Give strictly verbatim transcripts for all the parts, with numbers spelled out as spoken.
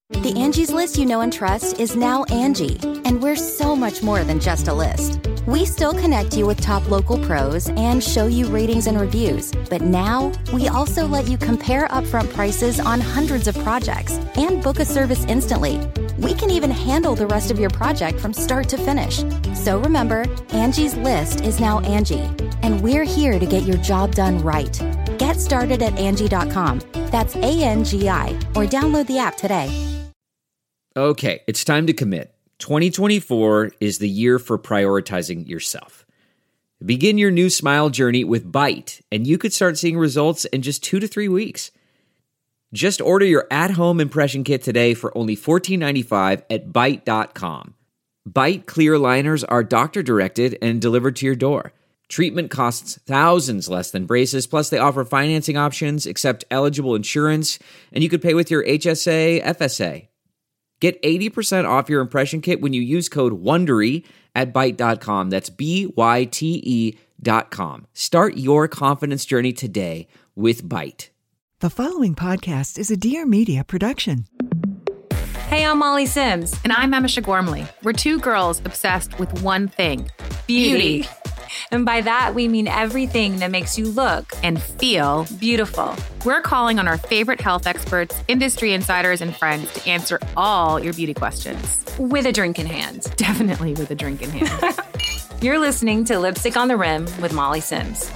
The Angie's List you know and trust is now Angie, and we're so much more than just a list. We still connect you with top local pros and show you ratings and reviews, but now we also let you compare upfront prices on hundreds of projects and book a service instantly. We can even handle the rest of your project from start to finish. So remember, Angie's List is now Angie, and we're here to get your job done right. Get started at Angie dot com. That's A N G I, or download the app today. Okay, it's time to commit. twenty twenty-four is the year for prioritizing yourself. Begin your new smile journey with Byte, and you could start seeing results in just two to three weeks. Just order your at-home impression kit today for only fourteen ninety-five at byte dot com. Byte clear aligners are doctor-directed and delivered to your door. Treatment costs thousands less than braces, plus they offer financing options, accept eligible insurance, and you could pay with your H S A, F S A. Get eighty percent off your impression kit when you use code WONDERY at byte dot com. That's B Y T E dot com. Start your confidence journey today with Byte. The following podcast is a Dear Media production. Hey, I'm Molly Sims. And I'm Emisha Gormley. We're two girls obsessed with one thing, beauty. Beauty. And by that, we mean everything that makes you look And feel beautiful. We're calling on our favorite health experts, industry insiders, and friends to answer all your beauty questions. With a drink in hand. Definitely with a drink in hand. You're listening to Lipstick on the Rim with Molly Sims.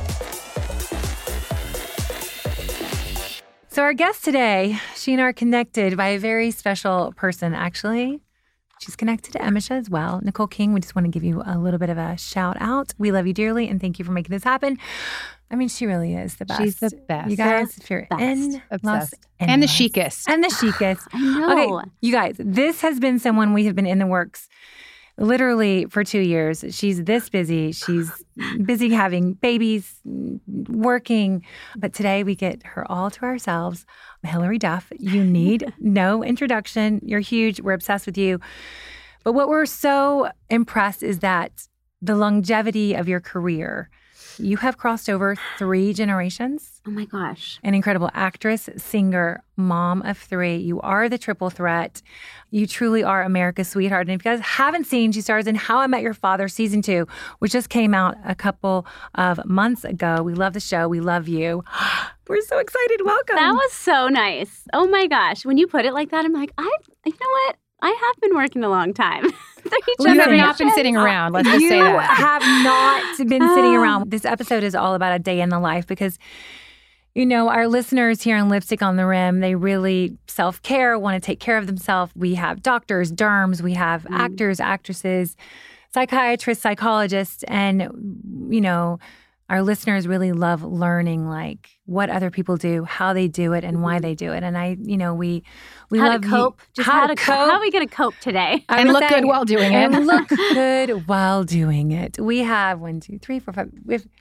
So our guest today, she and I are connected by a very special person, actually. She's connected to Emisha as well. Nicole King, we just want to give you a little bit of a shout out. We love you dearly, and thank you for making this happen. I mean, she really is the best. She's the best. You guys, if you're best. in Obsessed. Los And the Angeles. chicest. And the chicest. I know. Okay, you guys, this has been someone we have been in the works literally for two years. She's this busy. She's busy having babies, working. But today we get her all to ourselves. Hilary Duff, you need no introduction. You're huge. We're obsessed with you. But what we're so impressed is that the longevity of your career. You have crossed over three generations. Oh my gosh. An incredible actress, singer, mom of three. You are the triple threat. You truly are America's sweetheart. And if you guys haven't seen, she stars in How I Met Your Father season two, which just came out a couple of months ago. We love the show. We love you. We're so excited. Welcome. That was so nice. Oh my gosh. When you put it like that, I'm like, I, you know what? I have been working a long time. You have not been sitting around. Let's just you say that. have not been sitting around. This episode is all about a day in the life because, you know, our listeners here on Lipstick on the Rim, they really self-care, want to take care of themselves. We have doctors, derms, we have mm. actors, actresses, psychiatrists, psychologists, and, you know, our listeners really love learning, like, what other people do, how they do it, and why they do it. And I, you know, we we how love to cope. You, Just how, how to to cope. How are we going to cope today? I And was look saying- good while doing it. And look good while doing it. We have one, two, three, four, five. We have,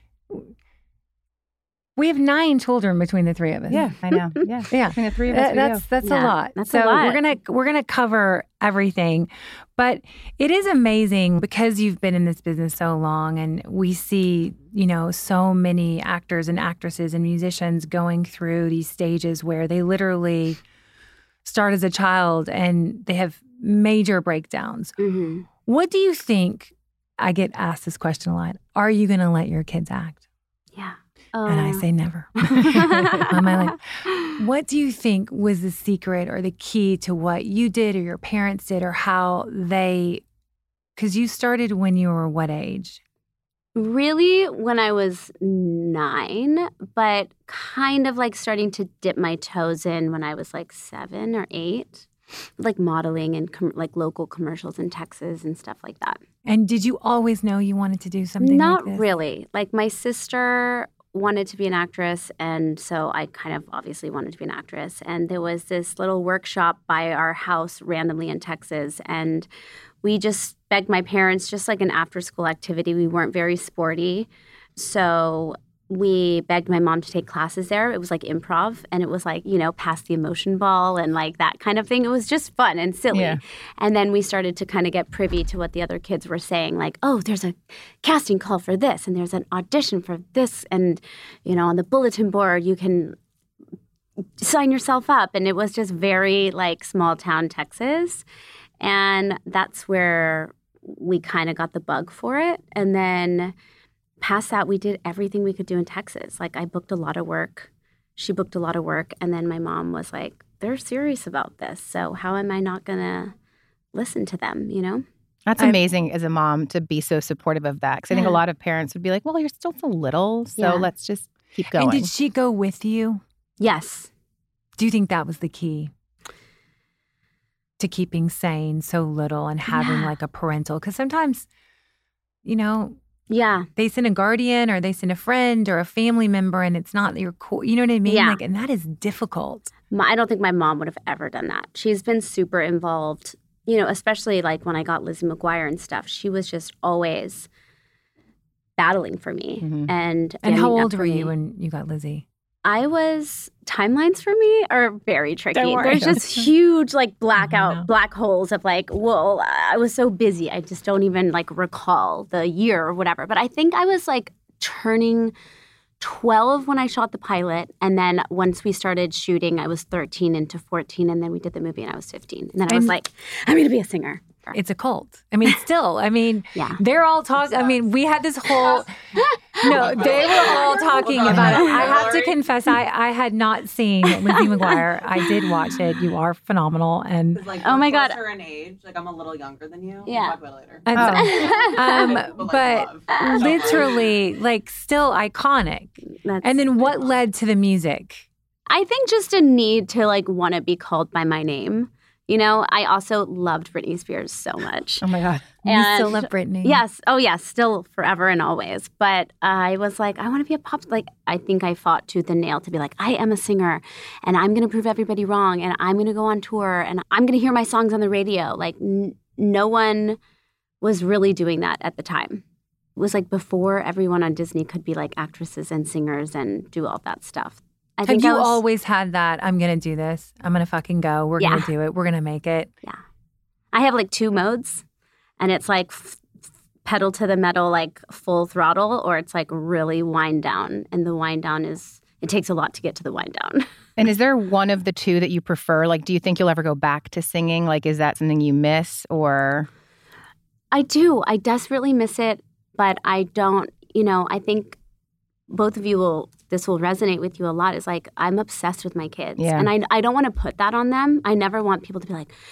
we have nine children between the three of us. Yeah, I know. Yeah, Yeah. Between the three of us, Uh, we that's do. that's Yeah, a lot. that's a so lot. we're gonna we're gonna cover everything, but it is amazing because you've been in this business so long, and we see, you know, so many actors and actresses and musicians going through these stages where they literally start as a child and they have major breakdowns. Mm-hmm. What do you think? I get asked this question a lot. Are you going to let your kids act? Yeah. And I Uh, say never. On my life. What do you think was the secret or the key to what you did or your parents did or how they, because you started when you were what age? Really, when I was nine, but kind of like starting to dip my toes in when I was like seven or eight, like modeling and com- like local commercials in Texas and stuff like that. And did you always know you wanted to do something Not like this? really. Like my sister wanted to be an actress, and so I kind of obviously wanted to be an actress. And there was this little workshop by our house randomly in Texas, and we just begged my parents, just like an after-school activity. We weren't very sporty, so we begged my mom to take classes there. It was like improv, and it was like, you know, pass the emotion ball and like that kind of thing. It was just fun and silly. Yeah. And then we started to kind of get privy to what the other kids were saying, like, oh, there's a casting call for this, and there's an audition for this, and, you know, on the bulletin board you can sign yourself up. And it was just very like small town Texas. And that's where we kind of got the bug for it. And then past that, we did everything we could do in Texas. Like I booked a lot of work. She booked a lot of work. And then my mom was like, they're serious about this. So how am I not going to listen to them, you know? That's amazing as a mom to be so supportive of that. Because I think a lot of parents would be like, well, you're still so little. So Yeah. let's just keep going. And did she go with you? Yes. Do you think that was the key to keeping sane so little and having Yeah. like a parental? Because sometimes, you know, Yeah. they send a guardian or they send a friend or a family member and it's not your core. You know what I mean? Yeah. Like, and that is difficult. My, I don't think my mom would have ever done that. She's been super involved, you know, especially like when I got Lizzie McGuire and stuff. She was just always battling for me. Mhm. And And how standing up old for were me. you when you got Lizzie? I was, timelines for me are very tricky. Don't worry. There's just huge like blackout, know. black holes of like, whoa, I was so busy. I just don't even like recall the year or whatever. But I think I was like turning twelve when I shot the pilot. And then once we started shooting, I was thirteen into fourteen. And then we did the movie and I was fifteen. And then I was And- like, I'm going to be a singer. It's a cult. I mean, still, I mean, Yeah. they're all talking. I mean, we had this whole, no, they were all talking about it. I have to confess, I, I had not seen Lizzie McGuire. I did watch it. You are phenomenal. And It's like, Oh we're my God. closer in age. Like I'm a little younger than you. Yeah. We'll talk about it later. And Oh. so- um, But, like, but love. literally, like, still iconic. That's, And then what led to the music? I think just a need to like want to be called by my name. You know, I also loved Britney Spears so much. Oh, my God. You And- still love Britney. Yes. Oh, yes. Still forever and always. But I was like, I want to be a pop. Like, I think I fought tooth and nail to be like, I am a singer and I'm going to prove everybody wrong and I'm going to go on tour and I'm going to hear my songs on the radio. Like, n- no one was really doing that at the time. It was like before everyone on Disney could be like actresses and singers and do all that stuff. I Have think you I was, always had that? I'm going to do this. I'm going to fucking go. We're going Yeah. to do it. We're going to make it. Yeah. I have like two modes, and it's like f- f- pedal to the metal, like full throttle, or it's like really wind down. And the wind down is, it takes a lot to get to the wind down. And is there one of the two that you prefer? Like, do you think you'll ever go back to singing? Like, is that something you miss or? I do. I desperately miss it, but I don't, you know, I think both of you will, this will resonate with you a lot, is like, I'm obsessed with my kids. Yeah. And I, I don't want to put that on them. I never want people to be like,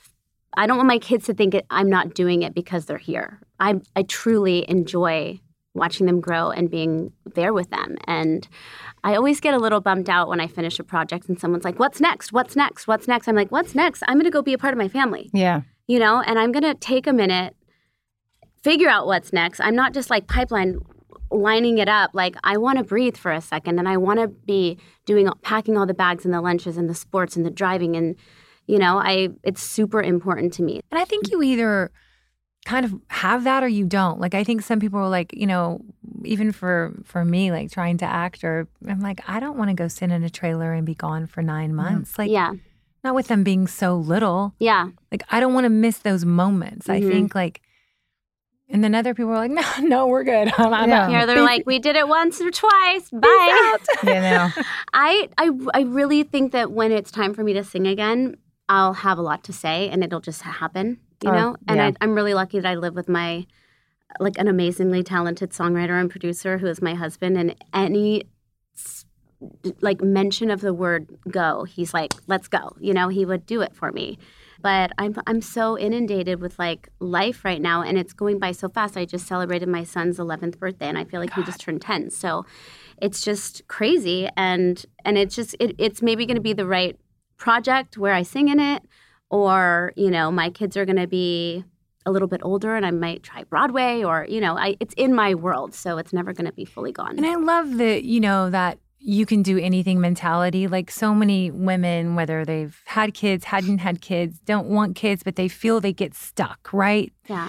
I don't want my kids to think it, I'm not doing it because they're here. I, I truly enjoy watching them grow and being there with them. And I always get a little bummed out when I finish a project and someone's like, what's next? What's next? What's next? I'm like, what's next? I'm going to go be a part of my family, Yeah. you know, and I'm going to take a minute, figure out what's next. I'm not just like pipeline lining it up. Like, I want to breathe for a second, and I want to be doing, packing all the bags and the lunches and the sports and the driving. And, you know, I, it's super important to me. And I think you either kind of have that or you don't. Like, I think some people are like, you know, even for for me, like trying to act, or I'm like, I don't want to go sit in a trailer and be gone for nine months. Like, Yeah. not with them being so little. Yeah. Like, I don't want to miss those moments. I Mhm. think like, and then other people are like, no, no, we're good. I'm, I'm Yeah. out. Yeah, they're like, we did it once or twice. Bye. You know? I, I, I really think that when it's time for me to sing again, I'll have a lot to say and it'll just happen, you Oh, know? And yeah. I, I'm really lucky that I live with my, like, an amazingly talented songwriter and producer who is my husband. And any, s- like, mention of the word go, he's like, let's go. You know, he would do it for me. But I'm I'm so inundated with like life right now, and it's going by so fast. I just celebrated my son's eleventh birthday, and I feel like he just turned ten. So it's just crazy, and and it's just it, it's maybe going to be the right project where I sing in it, or you know my kids are going to be a little bit older, and I might try Broadway, or you know I it's in my world, so it's never going to be fully gone. And I love the, you know, that you can do anything mentality. Like, so many women, whether they've had kids, hadn't had kids, don't want kids, but they feel they get stuck, right? Yeah.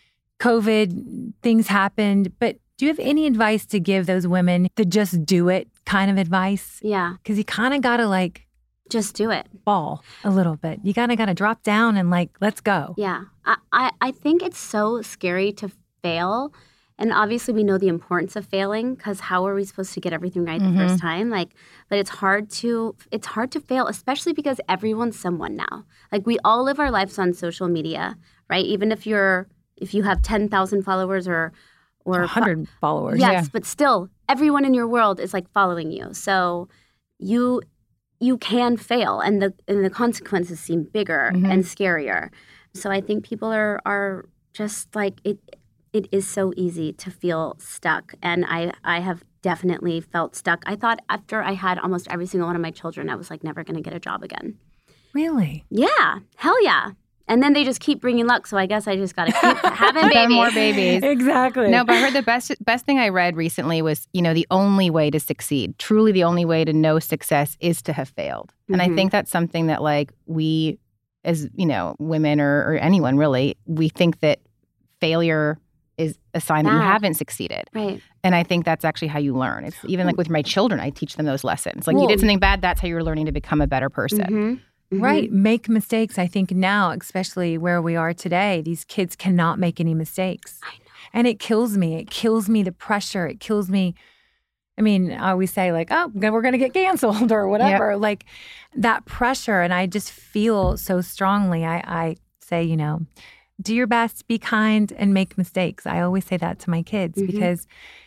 COVID, things happened. But do you have any advice to give those women, the just do it kind of advice? Yeah. Because you kind of got to like Just do it. ball a little bit. You kind of got to drop down and like, let's go. Yeah. I, I, I think it's so scary to fail And obviously we know the importance of failing because how are we supposed to get everything right Mm-hmm. the first time? Like, but it's hard to it's hard to fail, especially because everyone's someone now. Like we all live our lives on social media, right? Even if you're if you have ten thousand followers or or one hundred followers. yes, Yeah. but still everyone in your world is like following you. So you you can fail and the and the consequences seem bigger Mhm. and scarier. So I think people are are just like it it is so easy to feel stuck. And I, I have definitely felt stuck. I thought after I had almost every single one of my children, I was like never going to get a job again. Really? Yeah. Hell yeah. And then they just keep bringing luck. So I guess I just got to keep having Have babies. more babies. Exactly. No, but I heard the best best thing I read recently was, you know, the only way to succeed, truly the only way to know success is to have failed. And I Mhm. think that's something that like we as, you know, women or, or anyone really, we think that failure is a sign that you Bad. haven't succeeded. Right. And I think that's actually how you learn. It's even like with my children, I teach them those lessons. Like Well- you did something bad, that's how you're learning to become a better person. Mhm. Mhm. Right. Make mistakes. I think now, especially where we are today, these kids cannot make any mistakes. I know. And it kills me. It kills me the pressure. It kills me. I mean, I always say like, oh, we're going to get canceled or whatever. Like that pressure. And I just feel so strongly. I, I say, you know, do your best, be kind, and make mistakes. I always say that to my kids Mhm. because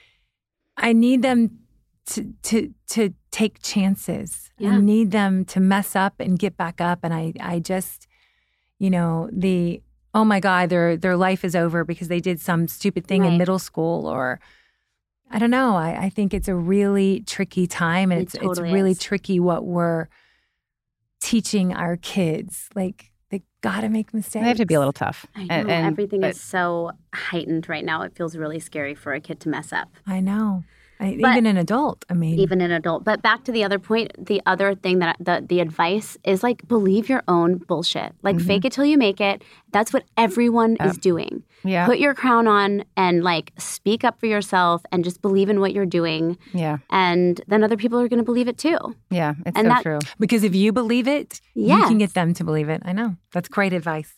I need them to to to take chances. Yeah. I need them to mess up and get back up. And I I just, you know, the oh my God, their their life is over because they did some stupid thing in Right. middle school or I don't know. I, I think it's a really tricky time and It it's totally it's really is. tricky what we're teaching our kids. Like they gotta make mistakes. They have to be a little tough. I know. And- and- Everything but- is so heightened right now. It feels really scary for a kid to mess up. I know. I, But- even an adult. I mean, Even an adult. But back to the other point, the other thing that the the advice is like believe your own bullshit. Like Mm-hmm. fake it till you make it. That's what everyone is doing. Yeah. Put your crown on and like speak up for yourself and just believe in what you're doing. Yeah. And then other people are going to believe it too. Yeah. It's And so that- true. because if you believe it, you Yes. can get them to believe it. I know. That's great advice.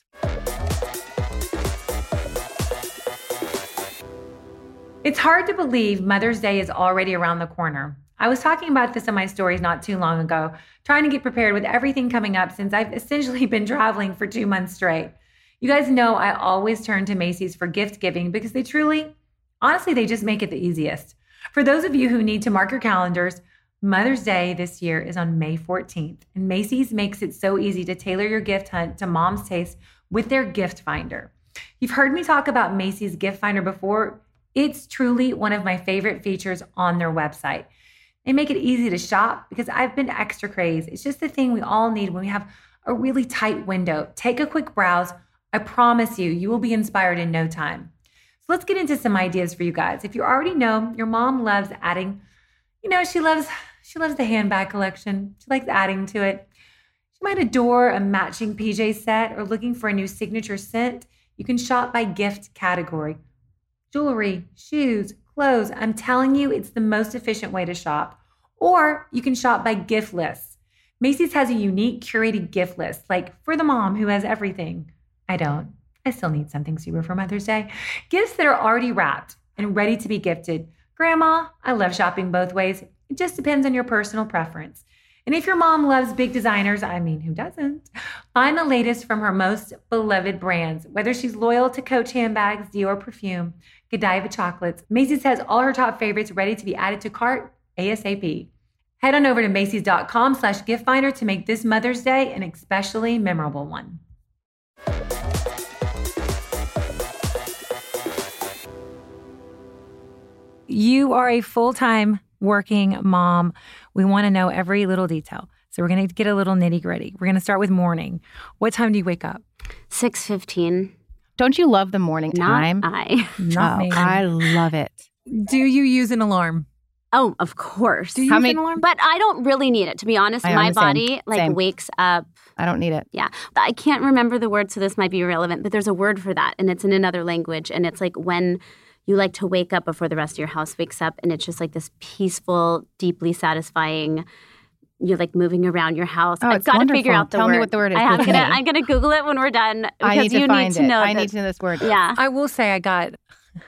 It's hard to believe Mother's Day is already around the corner. I was talking about this in my stories not too long ago, trying to get prepared with everything coming up since I've essentially been traveling for two months straight. You guys know I always turn to Macy's for gift giving because they truly, honestly, they just make it the easiest. For those of you who need to mark your calendars, Mother's Day this year is on May fourteenth, and Macy's makes it so easy to tailor your gift hunt to mom's taste with their gift finder. You've heard me talk about Macy's gift finder before. It's truly one of my favorite features on their website. They make it easy to shop because I've been extra crazy. It's just the thing we all need when we have a really tight window. Take a quick browse. I promise you, you will be inspired in no time. So let's get into some ideas for you guys. If you already know, your mom loves adding, you know, she loves she loves the handbag collection. She likes adding to it. She might adore a matching P J set or looking for a new signature scent. You can shop by gift category. Jewelry, shoes, clothes. I'm telling you, it's the most efficient way to shop. Or you can shop by gift lists. Macy's has a unique curated gift list, like for the mom who has everything. I don't. I still need something super for Mother's Day. Gifts that are already wrapped and ready to be gifted. Grandma, I love shopping both ways. It just depends on your personal preference. And if your mom loves big designers, I mean, who doesn't? Find the latest from her most beloved brands. Whether she's loyal to Coach handbags, Dior perfume, Godiva chocolates, Macy's has all her top favorites ready to be added to cart ASAP. Head on over to Macy's.com slash gift finder to make this Mother's Day an especially memorable one. You are a full-time working mom. We want to know every little detail. So we're going to get a little nitty-gritty. We're going to start with morning. What time do you wake up? six fifteen. Don't you love the morning Not time? I. Not Oh, me. I love it. Do you use an alarm? Oh, of course. Do you How use many- an alarm? But I don't really need it. To be honest, I am my the same. body like Same. wakes up. I don't need it. Yeah. I can't remember the word, so this might be irrelevant, but there's a word for that, and it's in another language. And it's like when you like to wake up before the rest of your house wakes up, and it's just like this peaceful, deeply satisfying. You're like moving around your house. Oh, I've it's got to figure wonderful. out the Tell word. me what the word is, I have please. gonna, I'm going to Google it when we're done because I need to you find need to it. know. I that- need to know this word. Yeah. I will say I got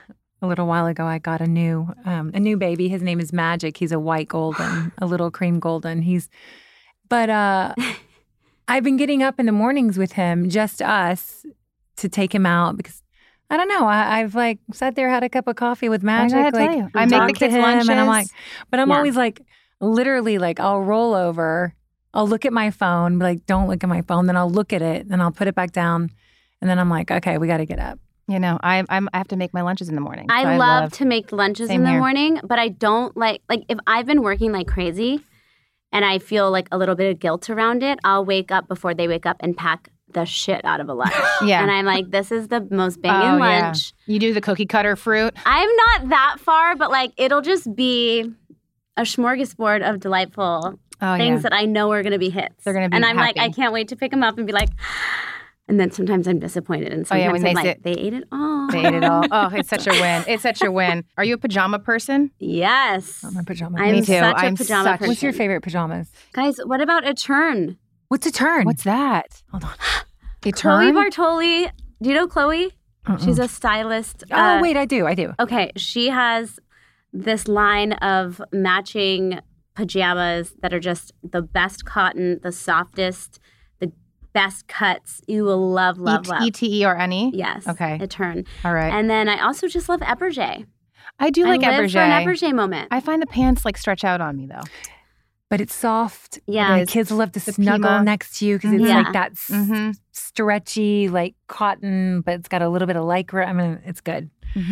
a little while ago, I got a new um, a new baby. His name is Magic. He's a white golden, a little cream golden. He's, but uh, I've been getting up in the mornings with him, just us, to take him out because I don't know. I, I've like sat there, had a cup of coffee with Magic. I gotta like tell you, I make the talked to kids him, lunches, and I'm like, but I'm Yeah. always like, literally, like I'll roll over, I'll look at my phone, be like, don't look at my phone. Then I'll look at it, then I'll put it back down, and then I'm like, okay, we got to get up. You know, I I'm, I have to make my lunches in the morning. I, so love, love to make lunches Same in the here. morning, but I don't like, like if I've been working like crazy and I feel like a little bit of guilt around it, I'll wake up before they wake up and pack the shit out of a lunch. Yeah. And I'm like, this is the most Oh, banging yeah. lunch. You do the cookie cutter fruit. I'm not that far, but like it'll just be a smorgasbord of delightful Oh, things yeah. that I know are going to be hits. They're gonna be And I'm like, happy. I can't wait to pick them up and be like, and then sometimes I'm disappointed. And Oh, yeah, sometimes when I'm they like, sit- they ate it all. They ate it all. Oh, it's such a win. It's such a win. Are you a pajama person? Yes. Oh, my pajamas. I'm Me too. such a I'm pajama such- person. What's your favorite pajamas? Guys, what about a turn? What's a turn? What's that? Hold on. A Chloe turn? Bartoli. Do you know Chloe? Uh-uh. She's a stylist. Oh, Uh, wait, I do. I do. Okay, she has this line of matching pajamas that are just the best cotton, the softest, the best cuts. You will love, love, love. E T E or N E? Yes. Okay. A turn. All right. And then I also just love Eberge. I do like I live for Eberge. an Eberge moment. I find the pants like stretch out on me though. But it's soft. Yeah. The kids love to The snuggle Pima. next to you because it's Mhm. like Yeah. that s- Mm-hmm. stretchy, like cotton, but it's got a little bit of lycra. I mean, it's good.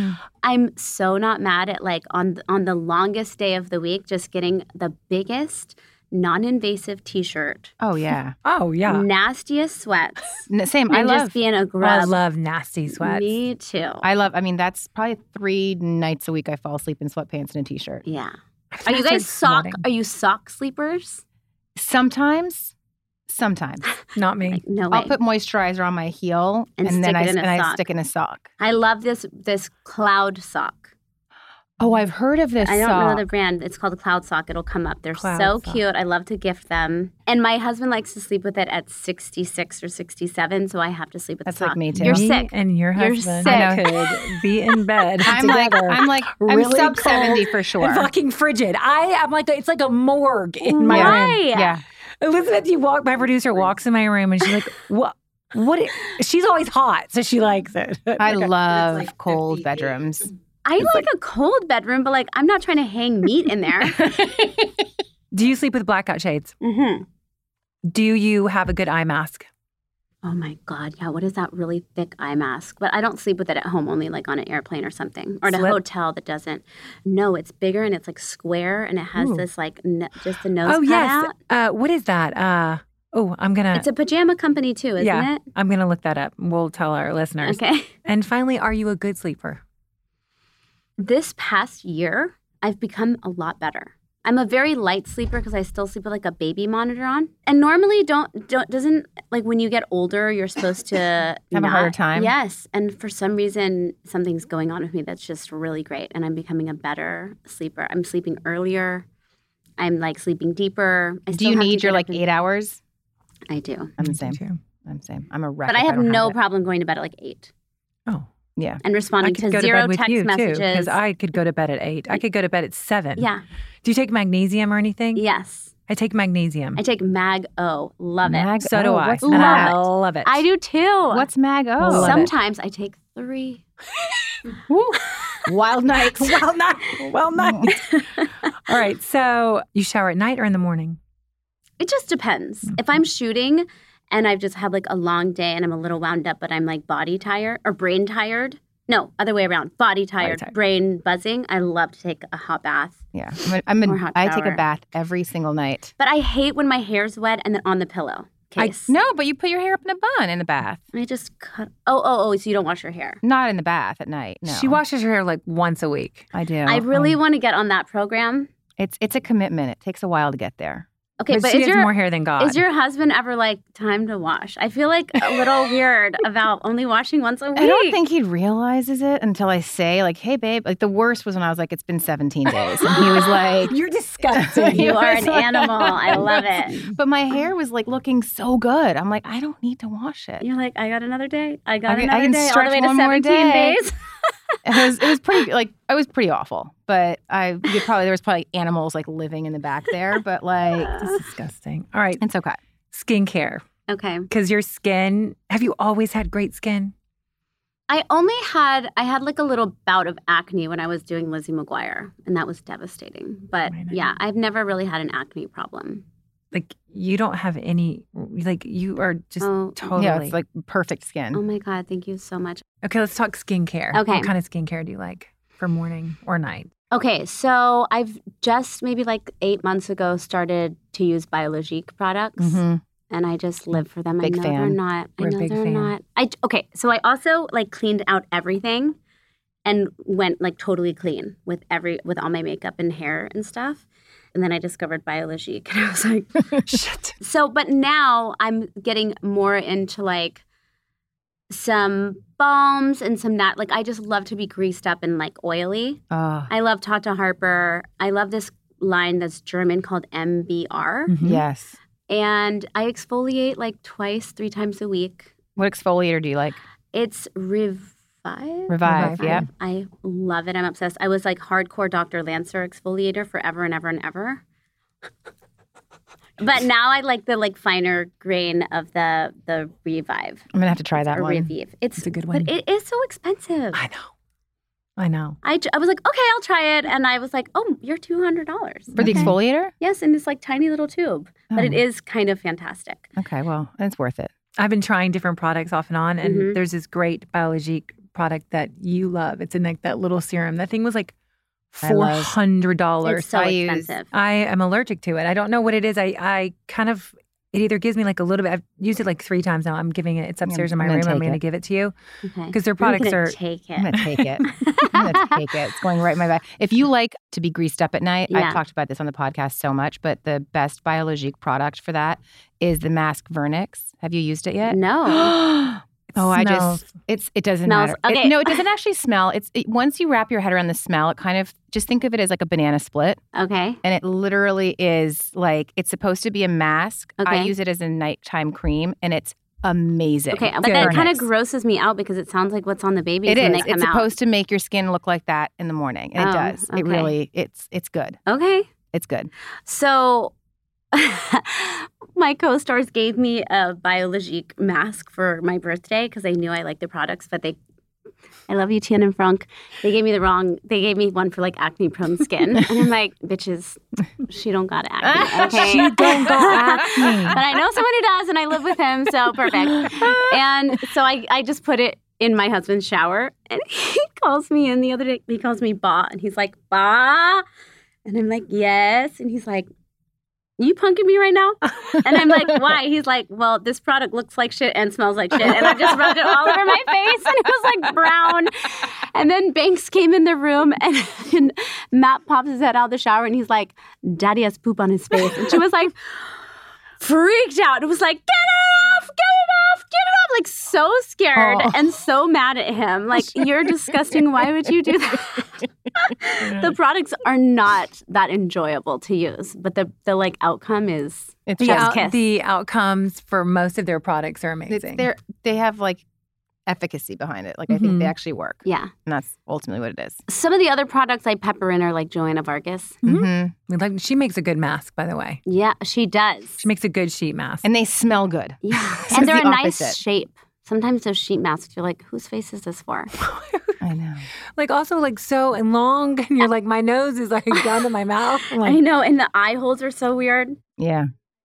I'm so not mad at like on th- on the longest day of the week, just getting the biggest non-invasive T-shirt, Oh yeah. Oh, yeah. nastiest sweats, N- Same. and I love. just being a I grub. love nasty sweats. Me too. I love. I mean, that's probably three nights a week I fall asleep in sweatpants and a t-shirt. yeah. I Are you started guys sock? sweating. Are you sock sleepers? Sometimes, sometimes Not me. Like, no way. I'll put moisturizer on my heel And and, then stick I it in a and I sock. stick in a sock. I love this this cloud sock. Oh, I've heard of this I don't sock. know the brand. It's called Cloud Sock. It'll come up. They're Cloud so Sock. cute. I love to gift them. And my husband likes to sleep with it at sixty-six or sixty-seven, so I have to sleep with That's the like sock. me, too. You're Me sick. and your You're husband sick. could be in bed I'm like, together. I'm like, I'm really sub cold seventy for sure. and fucking frigid. I am like, a, it's like a morgue in my Why? room. Yeah. Elizabeth, you walk, my producer walks in my room and she's like, what? What? i- She's always hot, so she likes it. I love like cold fifty-eight. bedrooms. I like, a cold bedroom, but like I'm not trying to hang meat in there. Do you sleep with blackout shades? hmm Do you have a good eye mask? Oh my God, yeah. What is that really thick eye mask? But I don't sleep with it at home, only like on an airplane or something. Or at a Slip? hotel that doesn't. No, it's bigger and it's like square and it has Ooh. this like n- just the nose Oh, cut yes. out. Uh, what is that? Uh, oh, I'm going It's to, a pajama company too, isn't yeah, it? I'm going to look that up. We'll tell our listeners. Okay. And finally, are you a good sleeper? This past year, I've become a lot better. I'm a very light sleeper because I still sleep with like a baby monitor on. And normally don't don't doesn't like when you get older you're supposed to Have a harder not- time? Yes. And for some reason something's going on with me that's just really great and I'm becoming a better sleeper. I'm sleeping earlier. I'm like sleeping deeper. I Do still you have to need your get like up and- eight hours? I do. I'm the Me same. too. I'm the same. I'm a wreck. But I if have don't no it. problem going to bed at like eight Oh, Yeah. and I responding could to go to zero bed with text you too, messages. because I could go to bed at eight. I could go to bed at seven. yeah. Do you take magnesium or anything? Yes. I take magnesium. I take Mag O. Love it. Mag so do O, I. what's and Love I it. love it. I do too. What's Mag O? Love it. Sometimes I take three. Woo. Wild nights. well, not well, not. All right. So you shower at night or in the morning? It just depends. Mm-hmm. If I'm shooting and I've just had like a long day and I'm a little wound up, but I'm like body tired or brain tired. No, other way around. Body tired, tired. brain buzzing. I love to take a hot bath. Yeah. I'm a, I'm Or a, hot I take a shower. bath every single night. But I hate when my hair's wet and then on the pillow I- case. No, but you put your hair up in a bun in the bath. I just cut. Oh, oh, oh. So you don't wash your hair. Not in the bath at night. No. She washes her hair like once a week. I do. I really Um, want to get on that program. It's it's a commitment. It takes a while to get there. Okay, but, but, she is has your more hair than God. is your husband ever like time to wash? I feel like a little weird about only washing once a week. I don't think he realizes it until I say, like, hey, babe. Like, the worst was when I was like, it's been seventeen days. And he was like, You're disgusting. you are an was like- animal. I love it. but my hair was like looking so good. I'm like, I don't need to wash it. You're like, I got another day. I got I can- I another can day. All stretch the way to one more seventeen day. days. it was it was pretty like I was pretty awful. But I you probably there was probably animals like living in the back there. But like It's disgusting. All right. it's okay. Skincare. Okay. Because your skin, have you always had great skin? I only had, I had like a little bout of acne when I was doing Lizzie McGuire, and that was devastating. But I know. yeah, I've never really had an acne problem. Like, you don't have any, like, you are just Oh. totally. Yeah, it's like perfect skin. Oh my God, thank you so much. Okay, let's talk skincare. Okay. What kind of skincare do you like for morning or night? Okay, so I've just maybe like eight months ago started to use Biologique products. Mhm. And I just live for them. Big I know they're fan. not. We're a I know big they're fan. not. I okay. So I also like cleaned out everything, and went like totally clean with every with all my makeup and hair and stuff. And then I discovered Biologique, and I was like, Shit. so. But now I'm getting more into like some balms and some nat. Like I just love to be greased up and like oily. Oh, I love Tata Harper. I love this line that's German called M B R. Mhm. yes. And I exfoliate like twice, three times a week. What exfoliator do you like? It's Revive. Revive, yeah. I love it. I'm obsessed. I was like hardcore Doctor Lancer exfoliator forever and ever and ever. But now I like the like finer grain of the the Revive I'm gonna have to try that or one. Revive. It's, It's a good But one. it is so expensive. I know. I know. I, j- I was like, okay, I'll try it. And I was like, oh, you're two hundred dollars. For the Okay. exfoliator? Yes, in this like tiny little tube. But it Oh. is kind of fantastic. Okay, well, it's worth it. I've been trying different products off and on, and Mhm. there's this great Biologique product that you love. It's in like that little serum. That thing was like I four love- hundred dollars. It's so I use- expensive. I am allergic to it. I don't know what it is. I, I kind of, it either gives me like a little bit, I've used it like three times now. I'm giving it, it's upstairs in my I'm gonna room. I'm take going to it. give it to you Okay. because their I'm products gonna are, take it. I'm gonna take it. I'm gonna take it. It's going right in my bag. If you like to be greased up at night, Yeah. I've talked about this on the podcast so much, but the best Biologique product for that is the Mask Vernix. Have you used it yet? No. Oh, I smells. just it's it doesn't Smells- matter. It- okay. no, it doesn't actually smell. It's it, once you wrap your head around the smell, it kind of just think of it as like a banana split, Okay. and it literally is like it's supposed to be a mask. I Okay. use it as a nighttime cream, and it's amazing. Okay, but Good. that kind of Vernix. grosses me out because it sounds like what's on the babies It when is. they come It's out. supposed to make your skin look like that in the morning, and it Oh, does. It okay. really, it's it's good. Okay. It's good. So my co-stars gave me a Biologique mask for my birthday because they knew I liked the products, but they I love you, Tian and Franck. They gave me the wrong, they gave me one for like acne prone skin. And I'm like, bitches, she don't got acne. Okay. She don't got acne. But I know someone who does, and I live with him, so perfect. And so I, I just put it in my husband's shower, and he calls me in the other day. He calls me Ba, and he's like, Ba? And I'm like, yes. And he's like, you punking me right now? And I'm like, why? He's like, well, this product looks like shit and smells like shit. And I just rubbed it all over my face, and it was like brown. And then Banks came in the room, and, and Matt pops his head out of the shower, and he's like, Daddy has poop on his face. And she was like, freaked out. It was like, get it off, get it off, get it off. Like so scared Oh. and so mad at him. Like, you're disgusting. Why would you do that? The products are not that enjoyable to use, but the, the like outcome is It's The, Chef's out, kiss. the outcomes for most of their products are It's, amazing. they're they have like efficacy behind it. Like I think they Mhm. actually work, yeah. and that's ultimately what it is. Some of the other products I pepper in are like Joanna Vargas. Mhm. Mm-hmm. We like, she makes a good mask, by the way. Yeah, she does. She makes a good sheet mask. And they smell good. Yeah, So and they're it's a the nice opposite. shape. Sometimes those sheet masks, you're like, whose face is this for? I know. like also like so and long, and you're like, my nose is like down to my mouth. I'm I like, know, and the eye holes are so weird. Yeah.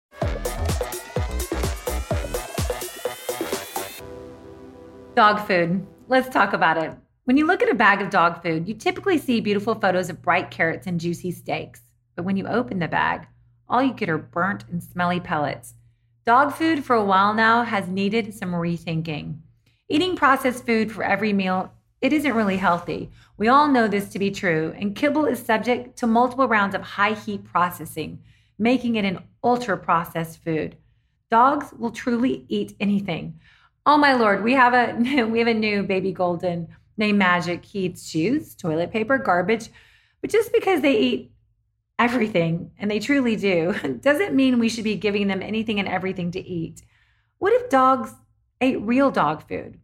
Dog food. Let's talk about it. When you look at a bag of dog food, you typically see beautiful photos of bright carrots and juicy steaks. But when you open the bag, all you get are burnt and smelly pellets. Dog food for a while now has needed some rethinking. Eating processed food for every meal, it isn't really healthy. We all know this to be true, and kibble is subject to multiple rounds of high heat processing, making it an ultra processed food. Dogs will truly eat anything. Oh my Lord, we have a we have a new baby golden named Magic. He eats shoes, toilet paper, garbage, but just because they eat everything, and they truly do, doesn't mean we should be giving them anything and everything to eat. What if dogs ate real dog food?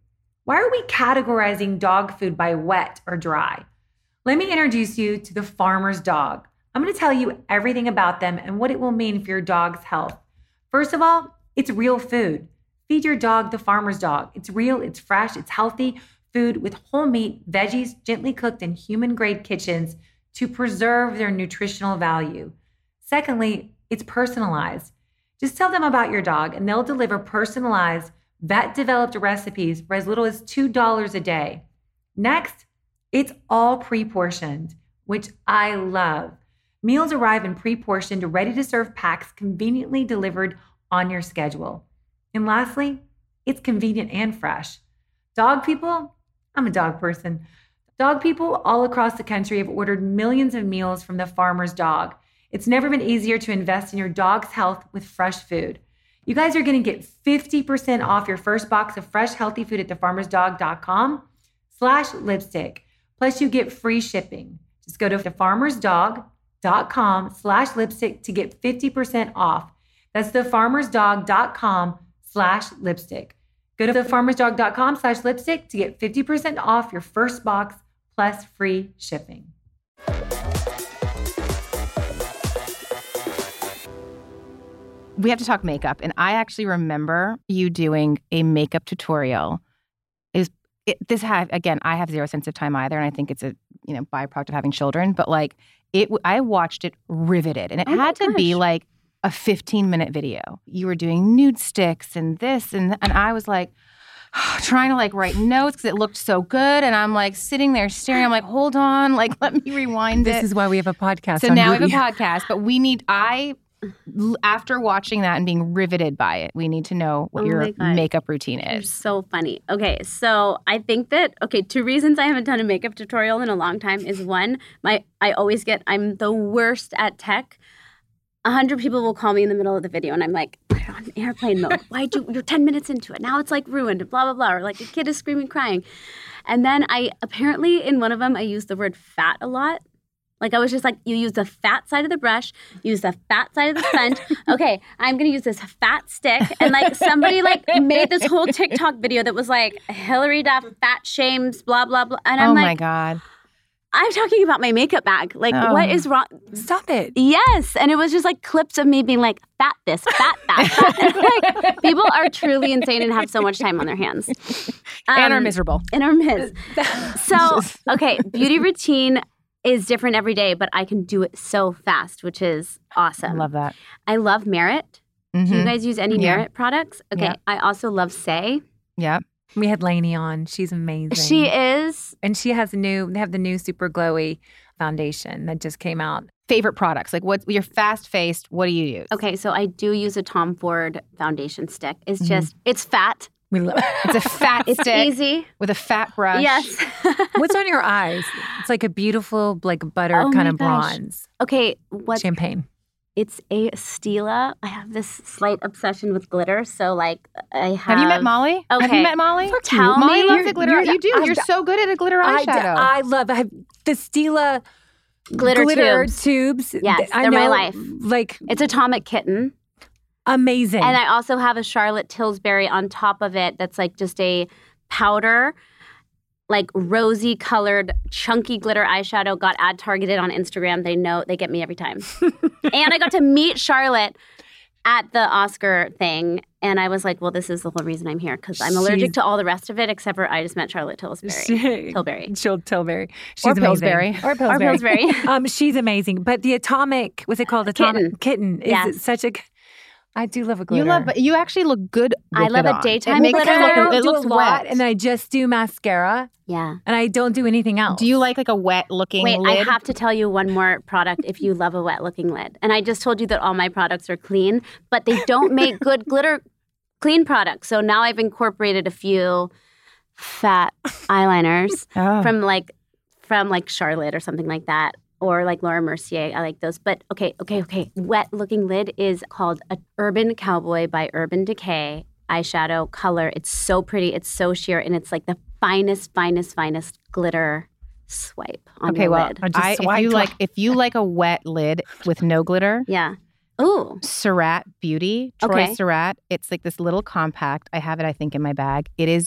Why are we categorizing dog food by wet or dry? Let me introduce you to the Farmer's Dog. I'm going to tell you everything about them and what it will mean for your dog's health. First of all, it's real food. Feed your dog the Farmer's Dog. It's real, it's fresh, it's healthy food with whole meat, veggies, gently cooked in human-grade kitchens to preserve their nutritional value. Secondly, it's personalized. Just tell them about your dog and they'll deliver personalized, vet-developed recipes for as little as two dollars a day. Next, it's all pre-portioned, which I love. Meals arrive in pre-portioned, ready-to-serve packs conveniently delivered on your schedule. And lastly, it's convenient and fresh. Dog people, I'm a dog person. Dog people all across the country have ordered millions of meals from the Farmer's Dog. It's never been easier to invest in your dog's health with fresh food. You guys are going to get fifty percent off your first box of fresh, healthy food at thefarmersdog.com slash lipstick. Plus, you get free shipping. Just go to thefarmersdog.com slash lipstick to get fifty percent off. That's thefarmersdog.com slash lipstick. Go to thefarmersdog.com slash lipstick to get fifty percent off your first box plus free shipping. We have to talk makeup. And I actually remember you doing a makeup tutorial. Is it, this have again, I have zero sense of time either. And I think it's a, you know, byproduct of having children. But like it, I watched it riveted. And it oh had to gosh. be like a fifteen minute video. You were doing nude sticks and this. And, and I was like, trying to like write notes because it looked so good. And I'm like sitting there staring. I'm like, hold on. Like, let me rewind This it. is why we have a podcast. So on now we beauty. have a podcast. But we need, I... after watching that and being riveted by it, we need to know what Oh your my God. makeup routine You're is. so funny. Okay, so I think that okay, two reasons I haven't done a makeup tutorial in a long time is one, my I always get I'm the worst at tech. A hundred people will call me in the middle of the video, and I'm like, I'm on airplane mode. Why'd you? You're ten minutes into it. Now it's like ruined. Blah blah blah. Or like a kid is screaming, crying, and then I apparently in one of them I used the word fat a lot. Like, I was just like, you use the fat side of the brush, use the fat side of the sponge. Okay, I'm going to use this fat stick. And, like, somebody, like, made this whole TikTok video that was like, Hillary Duff fat shames, blah, blah, blah. And I'm oh like, my God. I'm talking about my makeup bag. Like, Oh. what is wrong? Stop it. Yes. And it was just, like, clips of me being like, fat this, fat that, fat. And, like, people are truly insane and have so much time on their hands. and are Um, miserable. And are mis. So, okay, beauty routine is different every day, but I can do it so fast, which is awesome. I love that. I love Merit. Do you Mhm. guys use any Yeah. Merit products? Okay. Yeah. I also love Say. Yeah. We had Lainey on. She's amazing. She is. And she has a new, they have the new super glowy foundation that just came out. Favorite products? Like, what? You're fast faced. What do you use? Okay, so I do use a Tom Ford foundation stick. It's Mhm. just, it's fat. We love It's a fat It's stick easy. with a fat brush. Yes. What's on your eyes? It's like a beautiful, like butter Oh kind my of gosh. bronze. Okay, what? Champagne. It's a Stila. I have this slight obsession with glitter. So, like, I have. Have you met Molly? Have Okay. you met Molly? Tell Molly me. loves You're- a glitter. you're- You do. I've You're d- so good at a glitter I, d- eyeshadow. I love I have the Stila Glitter glitter tubes. tubes. Yes, I they're my know, life. Like It's Atomic Kitten. amazing. And I also have a Charlotte Tilbury on top of it that's like just a powder, like rosy colored, chunky glitter eyeshadow. Got ad targeted on Instagram. They know, they get me every time. And I got to meet Charlotte at the Oscar thing. And I was like, well, this is the whole reason I'm here because I'm allergic She's- to all the rest of it except for I just met Charlotte Tilbury. She- Tilbury. She'll Tilbury. She's Or amazing. Pillsbury. Or Pillsbury. Or Pillsbury. um, she's amazing. But the atomic, what's it called? Atomic Kitten. Kitten is Yes. such a. I do love a glitter. You love, but you actually look good. With I love it a on. daytime it makes glitter. It Because I look, don't it do looks a lot, wet. and I just do mascara, Yeah. and I don't do anything else. Do you like like a wet looking Wait, lid? I have to tell you one more product if you love a wet looking lid. And I just told you that all my products are clean, but they don't make good glitter clean products. So now I've incorporated a few fat eyeliners Oh. from like from like Charlotte or something like that. Or like Laura Mercier. I like those. But okay, okay, okay. Wet looking lid is called a Urban Cowboy by Urban Decay eyeshadow color. It's so pretty. It's so sheer. And it's like the finest, finest, finest glitter swipe on Okay, your well, lid. I just I, if you swiped like right. if you like a wet lid with no glitter, Yeah. Ooh. Surratt Beauty, Troy Okay. Surratt. It's like this little compact. I have it, I think, in my bag. It is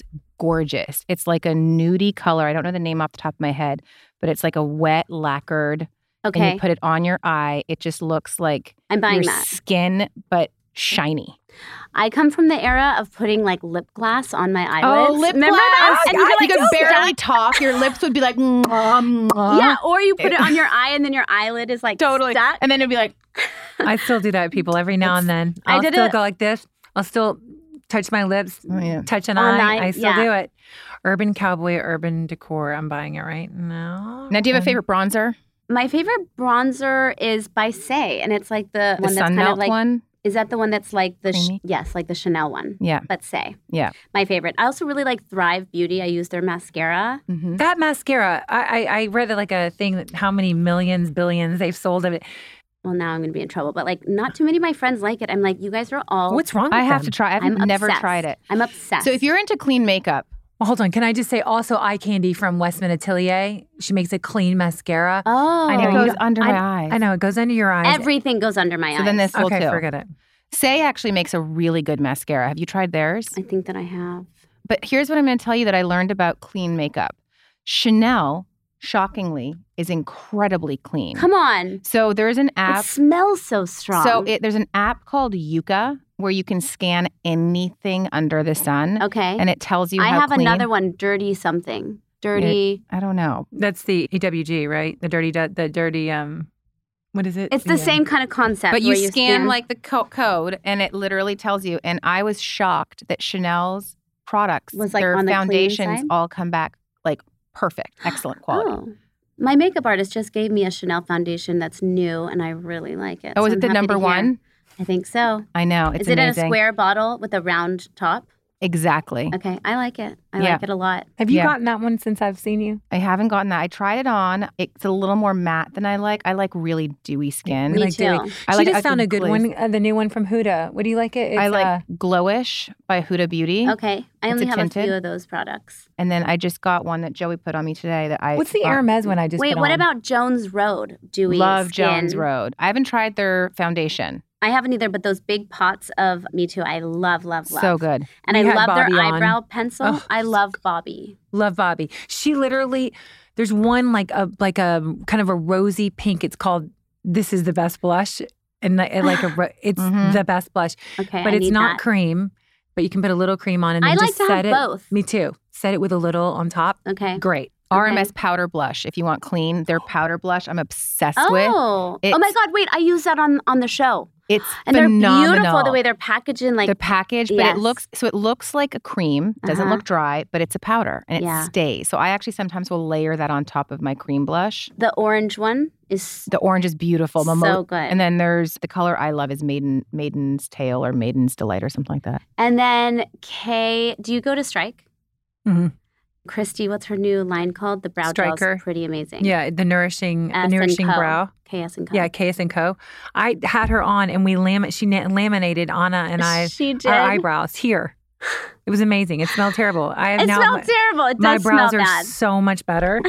gorgeous. It's like a nudie color. I don't know the name off the top of my head, but it's like a wet lacquered. Okay. And you put it on your eye. It just looks like I'm buying your that. skin, but shiny. I come from the era of putting like lip gloss on my eyelids. Oh, lip Remember gloss. that? And you you could, could, like, barely stack- talk. Your lips would be like, mwah, mwah. Yeah, or you put it on your eye and then your eyelid is like Totally. stuck. And then it'd be like, I still do that, people, every now and then. I I'll did still it- go like this. I'll still touch my lips, Oh, yeah. touch an On eye. eye, I still yeah. do it. Urban Cowboy, Urban Decor. I'm buying it right now. now do you have a Um, favorite bronzer? My favorite bronzer is by Say, and it's like the, The one that's kind Sunmelt of like, one? is that the one that's like the, sh- Creamy? yes, like the Chanel one. Yeah. But Say, Yeah. my favorite. I also really like Thrive Beauty. I use their mascara. Mm-hmm. That mascara, I, I, I read like a thing that how many millions, billions they've sold of it. Well, now I'm going to be in trouble, but like not too many of my friends like it. I'm like, you guys are all. What's wrong with I have them? to try. I've I'm never obsessed. tried it. I'm obsessed. So if you're into clean makeup, Well, hold on. Can I just say also eye candy from Westman Atelier? She makes a clean mascara. oh, I know, it you goes don't- under I- my eyes. I know. It goes under your eyes. everything goes under my So eyes. then this will okay, too. forget it. Say actually makes a really good mascara. Have you tried theirs? I think that I have. But here's what I'm going to tell you that I learned about clean makeup. Chanel, shockingly, is incredibly clean. Come on. So there's an app. It smells so strong. So it, there's an app called Yuka where you can scan anything under the sun. okay. And it tells you I how have clean. another one, Dirty something. Dirty. I don't know. That's the E W G, right? The dirty, du- the dirty. Um, what is it? It's the Yeah. same kind of concept. But you where scan, you scan like the co- code and it literally tells you. And I was shocked that Chanel's products, Was, like, their on the clean foundations side? all come back like perfect, excellent quality. Oh. My makeup artist just gave me a Chanel foundation that's new, and I really like it. Oh, so is I'm it the happy number to hear. one? I think so. I know. It's Is it amazing. in a square bottle with a round top? Exactly. Okay, I like it. I Yeah. like it a lot. Have you Yeah. gotten that one since I've seen you? I haven't gotten that. I tried it on. It's a little more matte than I like. I like really dewy skin. Me like too. Dewey. I she like- just I found a could good glaze. one, uh, the new one from Huda. What do you like it? It's, I like uh, Glowish by Huda Beauty. Okay, I It's only a have tinted. a few of those products. And then I just got one that Joey put on me today that I what's the got- Hermes one I just Wait, put what on? about Jones Road? Dewy Love skin? Jones Road. I haven't tried their foundation. I haven't either, but those big pots of Me Too, I love, love, love. So good. And We I had love Bobby their on. eyebrow pencil. Oh. I love Bobby. Love Bobby. She literally, there's one like a like a kind of a rosy pink. It's called "This Is the Best Blush," and like, like a ro- it's Mhm. the best blush. Okay, But I it's need not that. cream. But you can put a little cream on and then I like just to set have it. both. Me too. Set it with a little on top. Okay. Great. R M S powder blush. If you want clean, their powder blush I'm obsessed with. Oh, oh my It's- God! Wait, I used that on on the show, It's and phenomenal. they're beautiful the way they're packaged in like. the package, but Yes. it looks so it looks like a cream. Doesn't Uh-huh. look dry, but it's a powder and it Yeah. stays. So I actually sometimes will layer that on top of my cream blush. The orange one is The orange is beautiful. The so good. And then there's the color I love is Maiden Maiden's Tail or Maiden's Delight or something like that. and then Kay. Do you go to Strike? Mhm. Christy, what's her new line called? The brow Striker. gel's pretty amazing. Yeah, the nourishing, the S and nourishing Co. brow. K S and Co. Yeah, K S and Co. I had her on, and we lam- she na- laminated Anna and I She did. our eyebrows here. It was amazing. It smelled terrible. I have It now smelled my, terrible. It my does brows smell are bad. so much better.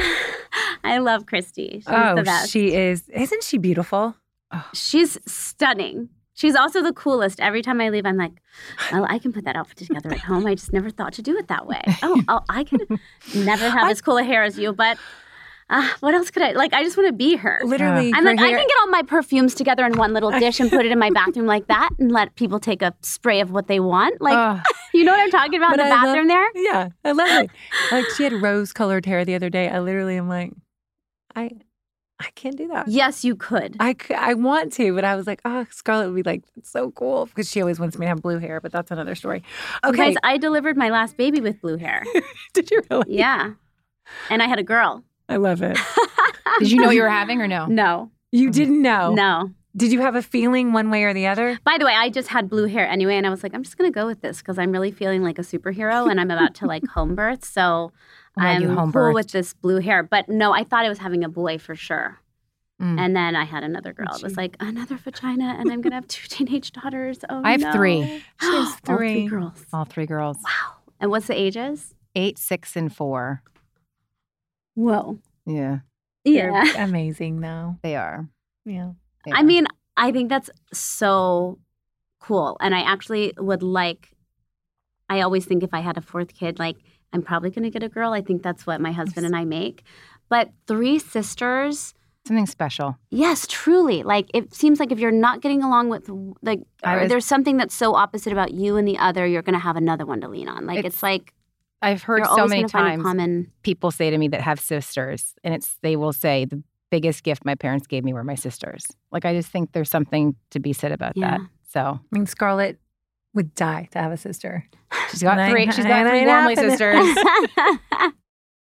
I love Christy. She's oh, the best. she is. Isn't she beautiful? She's stunning. She's also the coolest. Every time I leave, I'm like, well, I can put that outfit together at home. I just never thought to do it that way. Oh, oh I can never have as cool a hair as you, but uh, what else could I? Like, I just want to be her. Literally, I'm her like, I hair- can get all my perfumes together in one little dish and put it in my bathroom like that and let people take a spray of what they want. Like, Ugh. you know what I'm talking about in But the I love- bathroom there? Yeah, I love it. Like she had rose-colored hair the other day. I literally am like, I, I can't do that. Yes, you could. I, c- I want to, but I was like, oh, Scarlett would be like, it's so cool because she always wants me to have blue hair, but that's another story. Okay, Because I delivered my last baby with blue hair. did you really? Yeah. And I had a girl. I love it. Did you know you were having or no? No. You didn't know? No. Did you have a feeling one way or the other? By the way, I just had blue hair anyway, and I was like, I'm just going to go with this because I'm really feeling like a superhero and I'm about to like home birth. So Oh, you I'm home cool birthed. with this blue hair. But no, I thought I was having a boy for sure. Mm. And then I had another girl. It was like, another vagina, and I'm going to have two teenage daughters. Oh, I have no. three. She has All three three. girls. All three girls. Wow. And what's the ages? Eight, six, and four. Whoa. Yeah, Yeah. They're amazing, though. they are. Yeah. They I are. mean, I think that's so cool. And I actually would like, I always think if I had a fourth kid, like, I'm probably going to get a girl. I think that's what my husband and I make. But three sisters. Something special. Yes, truly. Like, it seems like if you're not getting along with, like, I or was- there's something that's so opposite about you and the other, you're going to have another one to lean on. Like, it's, It's- like, I've heard you're so always many going to find a times common. people say to me that have sisters, and it's they will say the biggest gift my parents gave me were my sisters. Like, I just think there's something to be said about Yeah. that. So I mean, Scarlett would die to have a sister. she's got Ain't- three. She's got ain't three Gormley happening. sisters.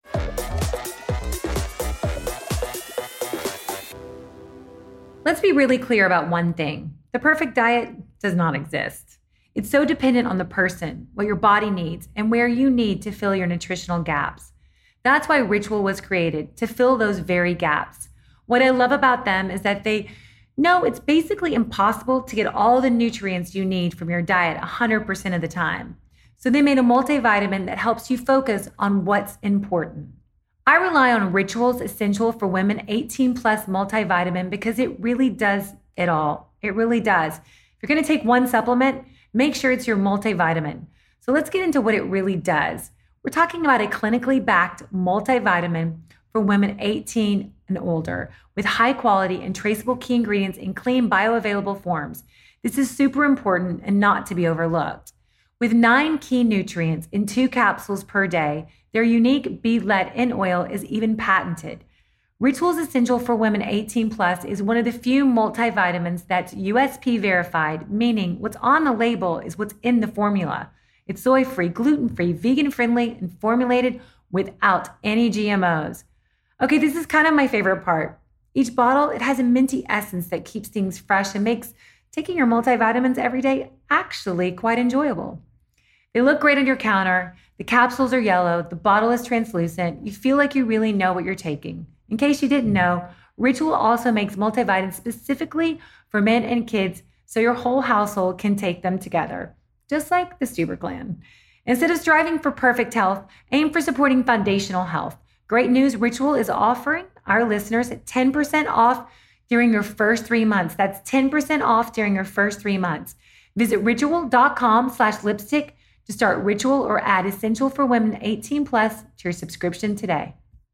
Let's be really clear about one thing. The perfect diet does not exist. It's so dependent on the person, what your body needs, and where you need to fill your nutritional gaps. That's why Ritual was created, to fill those very gaps. What I love about them is that they know it's basically impossible to get all the nutrients you need from your diet one hundred percent of the time. So they made a multivitamin that helps you focus on what's important. I rely on Ritual's Essential for Women eighteen plus multivitamin because it really does it all. It really does. If you're going to take one supplement, make sure it's your multivitamin. So let's get into what it really does. We're talking about a clinically backed multivitamin for women eighteen and older with high quality and traceable key ingredients in clean bioavailable forms. This is super important and not to be overlooked. With nine key nutrients in two capsules per day, their unique beet-let-in oil is even patented. Ritual's Essential for Women eighteen plus is one of the few multivitamins that's U S P verified, meaning what's on the label is what's in the formula. It's soy-free, gluten-free, vegan-friendly, and formulated without any G M Os. Okay, this is kind of my favorite part. Each bottle, it has a minty essence that keeps things fresh and makes taking your multivitamins every day actually quite enjoyable. They look great on your counter. The capsules are yellow. The bottle is translucent. You feel like you really know what you're taking. In case you didn't know, Ritual also makes multivitamins specifically for men and kids so your whole household can take them together, just like the Stuber clan. Instead of striving for perfect health, aim for supporting foundational health. Great news, Ritual is offering our listeners ten percent off during your first three months. That's ten percent off during your first three months. Visit ritual.com slash lipstick to start Ritual or add Essential for Women eighteen plus to your subscription today.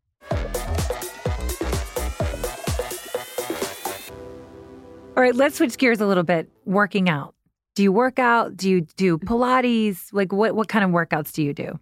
All right, let's switch gears a little bit. Working out. Do you work out? Do you do Pilates? Like what, what kind of workouts do you do?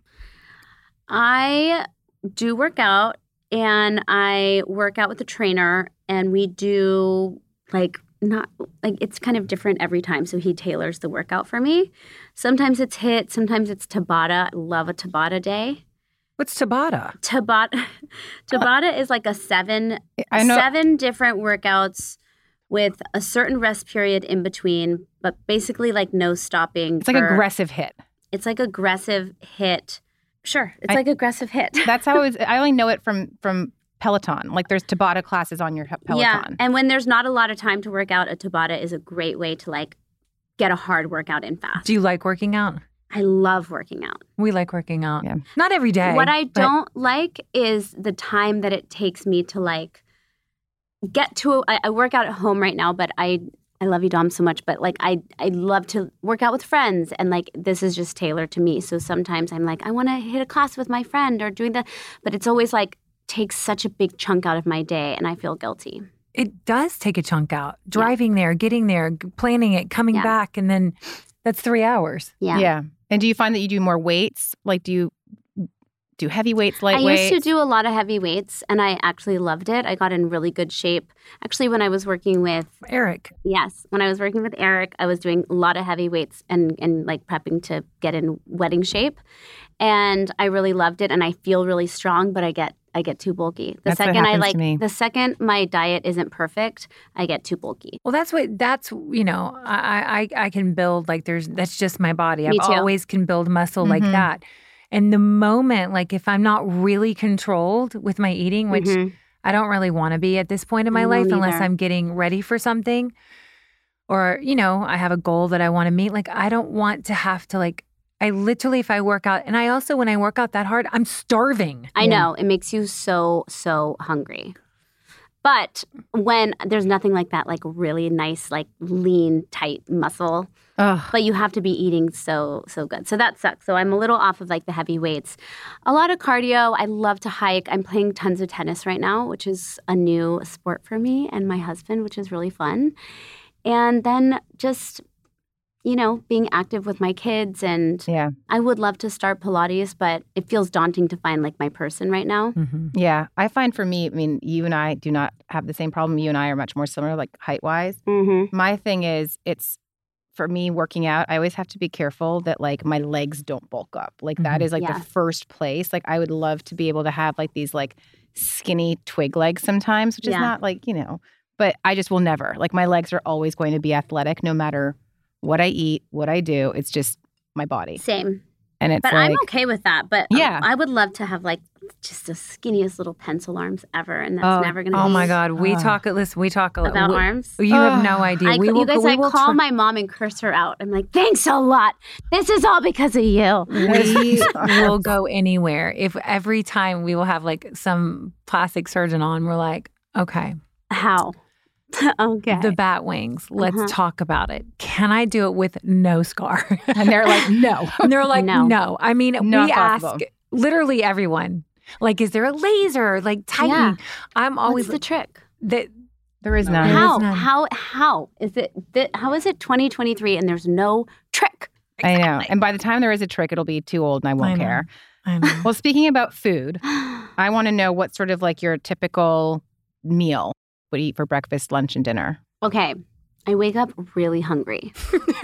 I do work out, and I work out with a trainer, and we do like not like it's kind of different every time. So he tailors the workout for me. Sometimes it's HIIT, sometimes it's Tabata. I love a Tabata day. What's Tabata? Tabata Tabata is like a seven I know. seven different workouts with a certain rest period in between, but basically like no stopping. It's like for- aggressive hit. It's like aggressive HIIT. Sure, it's I- like aggressive HIIT. That's how it was, I only know it from from Peloton. Like there's Tabata classes on your Peloton. Yeah, and when there's not a lot of time to work out, a Tabata is a great way to like get a hard workout in fast. Do you like working out? I love working out. We like working out. Yeah. Not every day. What I but- don't like is the time that it takes me to like get to. A, I, I work out at home right now, but I I love you, Dom, so much. But like I I love to work out with friends, and like this is just tailored to me. So sometimes I'm like I want to hit a class with my friend or doing that, but it's always like takes such a big chunk out of my day, and I feel guilty. It does take a chunk out. Driving there, getting there, g- planning it, coming Yeah. back, and then that's three hours. Yeah. Yeah. And do you find that you do more weights? Like do you do heavy weights, light I weights? used to do a lot of heavy weights, and I actually loved it. I got in really good shape. Actually, when I was working with Eric. Yes. When I was working with Eric, I was doing a lot of heavy weights and, and like prepping to get in wedding shape. And I really loved it. And I feel really strong, but I get I get too bulky. The That's what second I happens like to me. the second my diet isn't perfect, I get too bulky. Well, that's what, that's, you know, I, I, I can build like there's, that's just my body. Me I've too. always can build muscle like Mhm. that. And the moment, like if I'm not really controlled with my eating, which Mhm. I don't really want to be at this point in my I life don't unless either. I'm getting ready for something or, you know, I have a goal that I want to meet. Like I don't want to have to like, I literally, if I work out, and I also, when I work out that hard, I'm starving. I know. It makes you so, so hungry. But when there's nothing like that, like really nice, like lean, tight muscle. Ugh. But you have to be eating so, so good. So that sucks. So I'm a little off of like the heavy weights. A lot of cardio. I love to hike. I'm playing tons of tennis right now, which is a new sport for me and my husband, which is really fun. And then just, you know, being active with my kids. And Yeah. I would love to start Pilates, but it feels daunting to find like my person right now. Mm-hmm. Yeah. I find for me, I mean, you and I do not have the same problem. You and I are much more similar, like height-wise. Mm-hmm. My thing is, it's, for me, working out, I always have to be careful that, like, my legs don't bulk up. Like, that Mhm. is, like, Yeah. the first place. Like, I would love to be able to have, like, these, like, skinny twig legs sometimes, which is Yeah. not, like, you know. But I just will never. Like, my legs are always going to be athletic no matter what I eat, what I do. It's just my body. Same. And it's But like, I'm okay with that. But um, Yeah. I would love to have like just the skinniest little pencil arms ever. And that's Oh, never going to Oh be my God, we Oh. talk. Listen, we talk a lot about we, arms. You have Oh. no idea. I, we you will, guys, we I will call try- my mom and curse her out. I'm like, thanks a lot. This is all because of you. We will go anywhere. If every time we will have like some plastic surgeon on, we're like, okay, How? Okay. the bat wings. Let's Uh-huh. talk about it. Can I do it with no scar? and they're like, no. And they're like, No. no. I mean, Not we ask possible. literally everyone. Like, is there a laser? Like tightening? I'm always What's the trick? that. There is none. There is How? none. How? How is it? That, how is it twenty twenty-three and there's no trick? I know. And by the time there is a trick, it'll be too old and I won't I know. care. I know. Well, speaking about food, I want to know what sort of like your typical meal would eat for breakfast, lunch, and dinner. Okay. I wake up really hungry.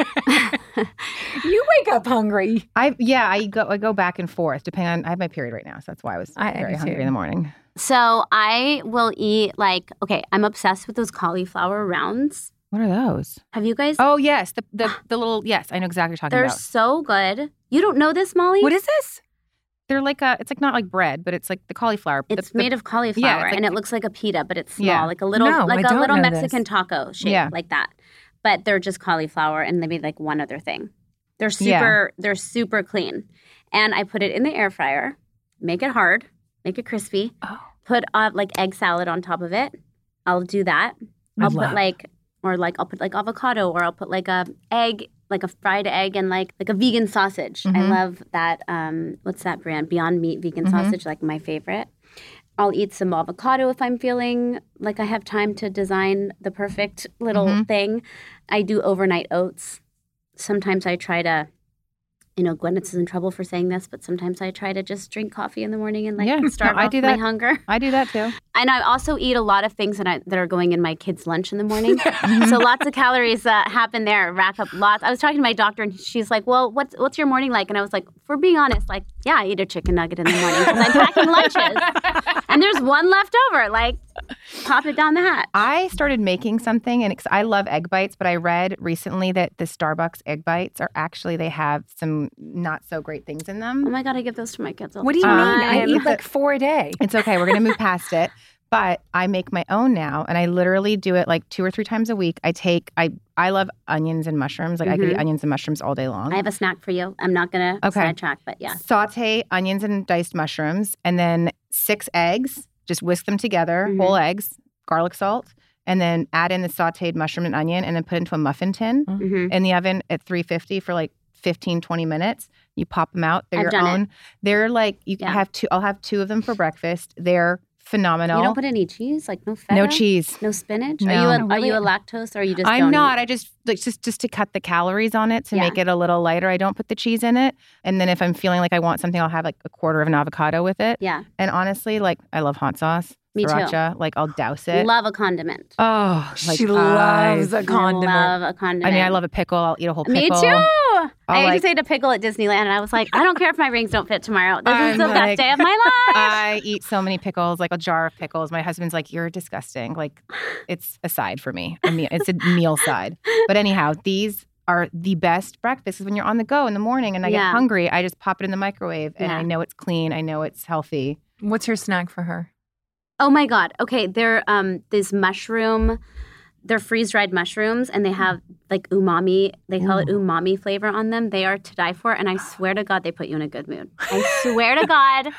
You wake up hungry. I yeah, I go I go back and forth depending on I have my period right now, so that's why I was I- I very do hungry too. in the morning. So I will eat like, okay, I'm obsessed with those cauliflower rounds. What are those? Have you guys? Oh yes, the the, the little yes, I know exactly what you're talking They're about. so good. You don't know this, Molly? What is this? They're like a it's like not like bread, but it's like the cauliflower. The- It's the- made of cauliflower, yeah, it's like- and it looks like a pita, but it's small, Yeah. like a little, No, like I a don't little know Mexican this. taco shape, Yeah. like that. But they're just cauliflower, and maybe like one other thing. They're Yeah. super, they're super clean, and I put it in the air fryer, make it hard, make it crispy. Oh. Put uh, like egg salad on top of it. I'll do that. I I'll love- put like, or like I'll put like avocado, or I'll put like a egg, like a fried egg, and like like a vegan sausage. I Mhm. love that. Um, what's that brand? Beyond Meat vegan Mhm. sausage, like my favorite. I'll eat some avocado if I'm feeling like I have time to design the perfect little Mhm. thing. I do overnight oats. Sometimes I try to, you know, Gwyneth is in trouble for saying this, but sometimes I try to just drink coffee in the morning and like Yeah, no, starve I off do my that. hunger. I do that too. And I also eat a lot of things that, I, that are going in my kids' lunch in the morning. So lots of calories uh, happen there, rack up lots. I was talking to my doctor, and she's like, well, what's what's your morning like? And I was like, for being honest, like, yeah, I eat a chicken nugget in the morning because I'm packing lunches. And there's one left over. Like, pop it down the hatch. I started making something, and 'cause I love egg bites, but I read recently that the Starbucks egg bites are actually they have some not so great things in Oh them. my God, I give those to my kids all What do the you mean? time. I Um, eat like four a day. It's okay. We're gonna move past it. But I make my own now, and I literally do it like two or three times a week. I take I I love onions and mushrooms. Like I could eat Mhm. onions and mushrooms all day long. I have a snack for you. I'm not going to Okay. sidetrack, but yeah. Saute onions and diced mushrooms, and then six eggs. Just whisk them together, Mhm. whole eggs, garlic salt, and then add in the sautéed mushroom and onion, and then put into a muffin tin hmm in the oven at three fifty for like fifteen, twenty minutes. You pop them out. They're I've your done it. own. They're like you can Yeah. have two. I'll have two of them for breakfast. They're phenomenal. You don't put any cheese? Like no feta? no cheese. No spinach? No. Are you a, No, are you a lactose or are you just I'm don't not. eat? I just like just just to cut the calories on it to Yeah. make it a little lighter. I don't put the cheese in it. And then if I'm feeling like I want something, I'll have like a quarter of an avocado with it. Yeah, And honestly, like I love hot sauce. Me too. Sriracha. Like I'll douse it. love a condiment. oh, like she loves I, a condiment. I love a condiment. I mean, I love a pickle. I'll eat a whole Me pickle. too. I I'll, used like- to say to pickle at Disneyland, and I was like, I don't care if my rings don't fit tomorrow. This I'm is the like- best day of my life. I eat so many pickles, like a jar of pickles. My husband's like, "You're disgusting." Like, it's a side for me. I mean, it's a meal side. But anyhow, these are the best breakfasts when you're on the go in the morning and I Yeah. get hungry. I just pop it in the microwave, and Yeah. I know it's clean. I know it's healthy. What's your snack for her? Oh my God. Okay, they're um these mushroom, they're freeze dried mushrooms, and they have like umami. They call it umami flavor on them. They are to die for, and I swear to God, they put you in a good mood. I swear to God,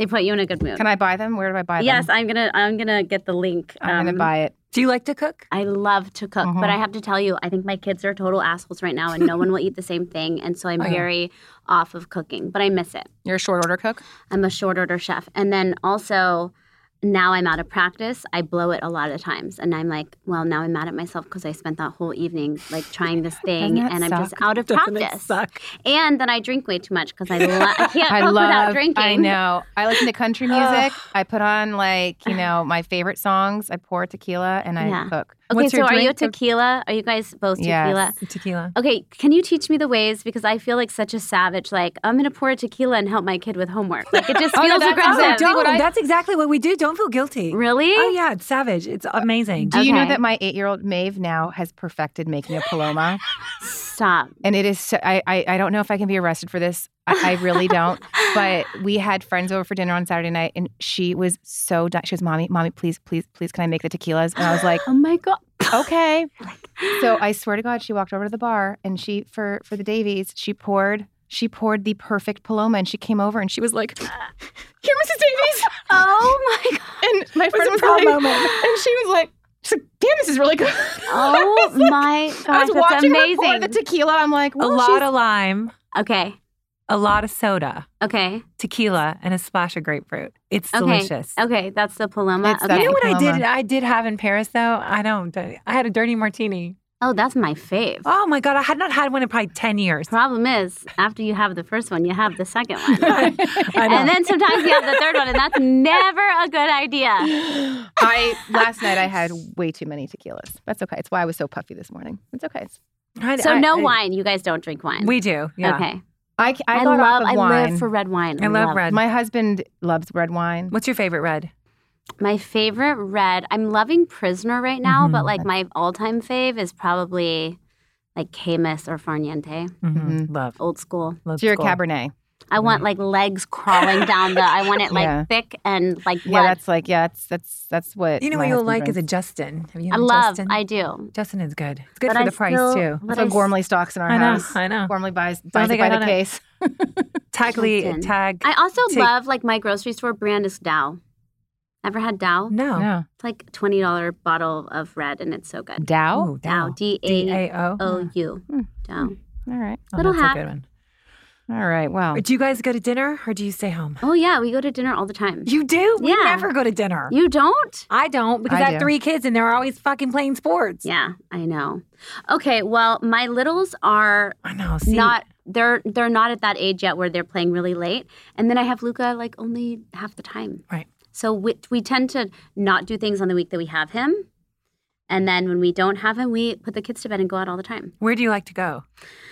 They put you in a good mood. Can I buy them? Where do I buy them? Yes, I'm gonna. I'm gonna get the link. I'm Um, gonna buy it. Do you like to cook? I love to cook, Mhm. but I have to tell you, I think my kids are total assholes right now, and no one will eat the same thing, and so I'm Oh, yeah. very off of cooking. But I miss it. You're a short order cook? I'm a short order chef, and then also. Now I'm out of practice. I blow it a lot of times. And I'm like, well, now I'm mad at myself because I spent that whole evening like trying this thing Doesn't that and I'm just suck? out of Doesn't it practice. suck? And then I drink way too much because I, lo- I can't I cook love, without drinking. I know. I listen to country music. I put on like, you know, my favorite songs. I pour tequila and I Yeah. cook. Okay, What's so your are you a drink? tequila? Are you guys both tequila? Yes. Tequila. Okay, can you teach me the ways? Because I feel like such a savage. Like, I'm going to pour a tequila and help my kid with homework. Like, it just Oh, no, feels that's aggressive. exactly Don't. what I- That's exactly what we do. Don't feel guilty. Really? Oh, yeah. It's savage. It's amazing. Do you know Okay. that my eight-year-old Maeve now has perfected making a paloma? Stop. And it is, so, I, I, I don't know if I can be arrested for this. I, I really don't. But we had friends over for dinner on Saturday night, and she was so done. She was, Mommy, Mommy, please, please, please, can I make the tequilas? And I was like, Oh, my God. okay. So I swear to God, she walked over to the bar, and she, for for the Davies, she poured, she poured the perfect paloma, and she came over, and she was like, here, Missus Davies. Oh, my God. And my friend a was proud like, moment. and she was like, she's like, damn, this is really good. Oh, my I gosh. was That's watching amazing. her pour the tequila. I'm like, A well, lot she's- of lime, Okay. a lot of soda, Okay. tequila, and a splash of grapefruit. It's Okay. delicious. Okay. That's the Paloma. It's- Okay. that's You know what I Paloma. did? I did have in Paris though. I don't. I had a dirty martini. Oh, that's my fave. Oh my god! I had not had one in probably ten years. Problem is, after you have the first one, you have the second one. I know. And then sometimes you have the third one, and that's never a good idea. I last night I had way too many tequilas. That's okay. It's why I was so puffy this morning. It's okay. I- So I- no I- wine. You guys don't drink wine. We do. Yeah. Okay. I, I, I got love. off of I wine. live for red wine. I love red. My husband loves red wine. What's your favorite red? My favorite red. I'm loving Prisoner right now, Mhm. but like my all-time fave is probably like Camus or Farniente, Mm-hmm. Love. old school. Love So you're a school. Cabernet. I want like legs crawling down the. I want it like Yeah. thick and like Yeah, blood. that's like yeah, that's that's that's what You know my what you'll husband like is a drinks. Justin. Have you I had love. Justin? I do. Justin is good. It's good But for I the price still- too. but That's I what s- Gormley stocks in our I know, house. I know. Gormley buys buys they it by got the it. case. Tagly Justin. tag. I also Take- love like my grocery store brand is Dow. Ever had Dow? No. No. It's like a twenty dollar bottle of red and it's so good. Dow? Ooh, Dow. D D A A O. O U. Hmm. Dow. All right. Oh, Little that's hack. a good one. All right. Well, Do you guys go to dinner or do you stay home? Oh yeah, we go to dinner all the time. You do? We Yeah. never go to dinner. You don't? I don't because I, I have do. three kids and they're always fucking playing sports. Yeah, I know. Okay, well, my littles are I know. See, not they're they're not at that age yet where they're playing really late. And then I have Luca like only half the time. Right. So we, we tend to not do things on the week that we have him. And then when we don't have him, we put the kids to bed and go out all the time. where do you like to go?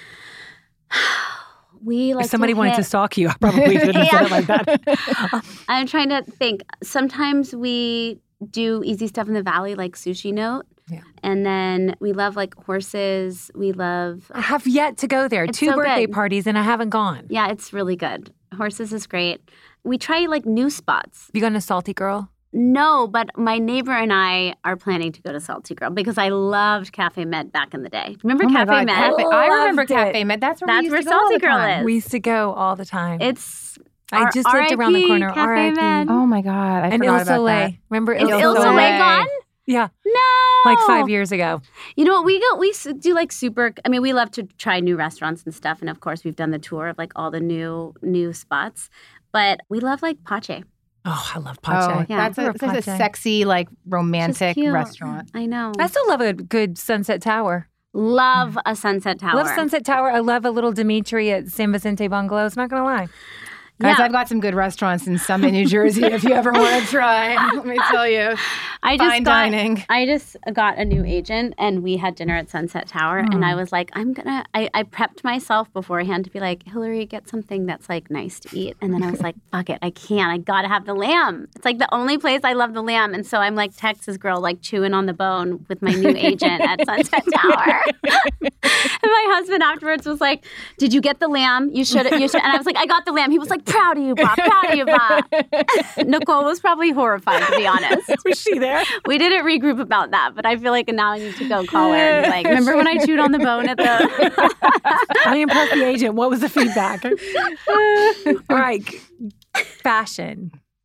We like if somebody to wanted hit, to stalk you, I probably shouldn't have said it like that. I'm trying to think. Sometimes we do easy stuff in the valley like Sushi Note. Yeah. And then we love like horses. We love I have yet to go there. It's Two so birthday good. parties and I haven't gone. Yeah, it's really good. Horses is great. We try like new spots. You gone to Salty Girl? No, but my neighbor and I are planning to go to Salty Girl because I loved Cafe Med back in the day. Remember oh my Cafe God, Med? Cafe- I remember Loved it. Cafe Med. That's where That's we used where to go all Salty the Girl time. is. We used to go all the time. It's I R- just lived around the R I P corner. Cafe R I P. Med. Oh my God, I And forgot Il about Soleil. that. Remember Is Il Il Soleil? Soleil gone? Yeah, No, like five years ago. You know what? We go. We s- do like super. I mean, we love to try new restaurants and stuff, and of course, we've done the tour of like all the new new spots. But we love like Pache. Oh, I love Oh, Pache. Yeah. that's a, Remember this is a Pache? sexy, like She's romantic cute. restaurant. I know. I still love a good Sunset Tower. love a Sunset Tower. I love Sunset Tower. I love a little Dimitri at San Vicente Bungalows. Not gonna lie. Guys, Yeah. I've got some good restaurants in Summit, New Jersey. If you ever want to try, let me tell you, I just fine got, dining. I just got a new agent, and we had dinner at Sunset Tower. And I was like, I'm gonna. I, I prepped myself beforehand to be like, Hillary, get something that's like nice to eat. And then I was like, fuck it, I can't. I gotta have the lamb. It's like the only place I love the lamb. And so I'm like Texas girl, like chewing on the bone with my new agent at Sunset Tower. And my husband afterwards was like, "Did you get the lamb? You should. You should." And I was like, "I got the lamb." He was like, "Proud of you, Bob. Proud of you, Bob." Nicole was probably horrified, to be honest. Was she there? We didn't regroup about that, but I feel like now I need to go call her and be like, remember when I chewed on the bone at the... I impressed the agent. What was the feedback? All right. Fashion.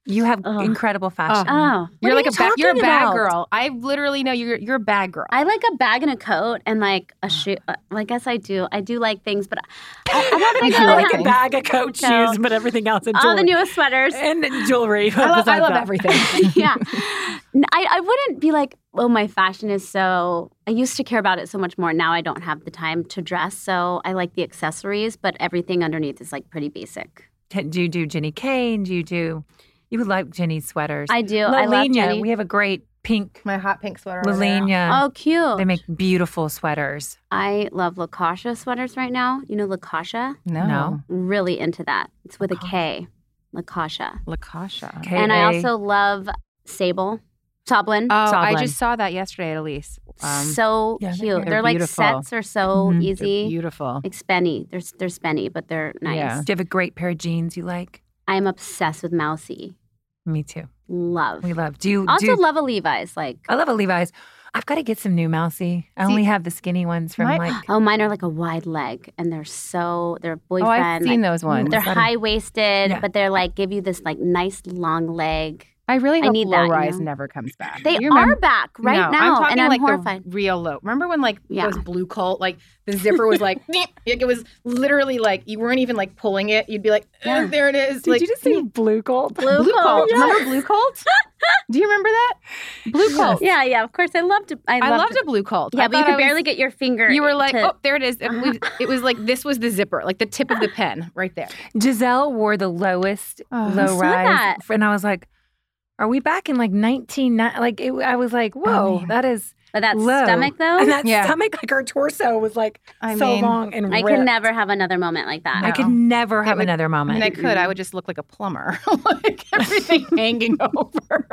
You have Ugh. incredible fashion. Oh, You're are like you a ba- you're a talking bad about? girl. I literally know you're you're a bad girl. I like a bag and a coat and like a shoe. Uh, well, I guess I do. I do like things, but I, I'm not I gonna do go like have things. bag of coat No. shoes, but everything else and all jewelry. the newest sweaters. and jewelry. I love, I besides love that. everything. Yeah. N- I, I wouldn't be like, oh, my fashion is so, I used to care about it so much more. Now I don't have the time to dress. So I like the accessories, but everything underneath is like pretty basic. Do you do Jenny Kane? Do you do, you would like Jenny's sweaters. I do. I love Lalina, Jenny. we have a great pink My hot pink sweater. over there. Lalina. Oh, cute. They make beautiful sweaters. I love Lacoste sweaters right now. You know Lacoste? No. No. Really into that. It's with a K. Lacoste. Lacoste. K And I A. also love Sable. Soblin. Oh, I Soblin. just saw that yesterday at Elise. Um, so yeah, they're- cute. they're They're, like beautiful. sets are so Mhm. they're easy. beautiful. Like spenny. They're they're spenny, but they're nice. Yeah. Do you have a great pair of jeans you like? I'm obsessed with Mousy. Me too. Love. We love. Do you Also do, love a Levi's. Like I love a Levi's. I've got to get some new Mousy. I See- only have the skinny ones from My- like. oh, mine are like a wide leg, and they're so they're Oh, boyfriend. I've seen like, those ones. They're Better. high waisted, Yeah. but they're like give you this like nice long leg. I really I hope need low that, you rise know? never comes back. They You are remember- back right no, now, I'm talking and I'm like horrified. the real low. Remember when like Yeah. those blue coat, like the zipper was like, like it was literally like you weren't even like pulling it. You'd be like, eh, Yeah. there it is. Did like, you just say blue gold? Blue blue coat, coat? yeah. Remember blue coat? Do you remember that? Blue coat. Yeah, yeah, of course. I loved. I I loved, loved a blue coat. Yeah, I but you thought could I barely was- get your finger. You were like, to, oh, there it is. It, we- it was like this was the zipper, like the tip of the pen right there. Giselle wore the lowest Oh, I low saw rise, that. and I was like, "Are we back in like nineteen? Like it, I was like, whoa, man. that is but that low. stomach though. And that Yeah. stomach, like her torso, was like I so mean, long and I ripped. could never have another moment like that. I No. could never It have would- another I moment. mean, I could. I would just look like a plumber, like everything hanging over.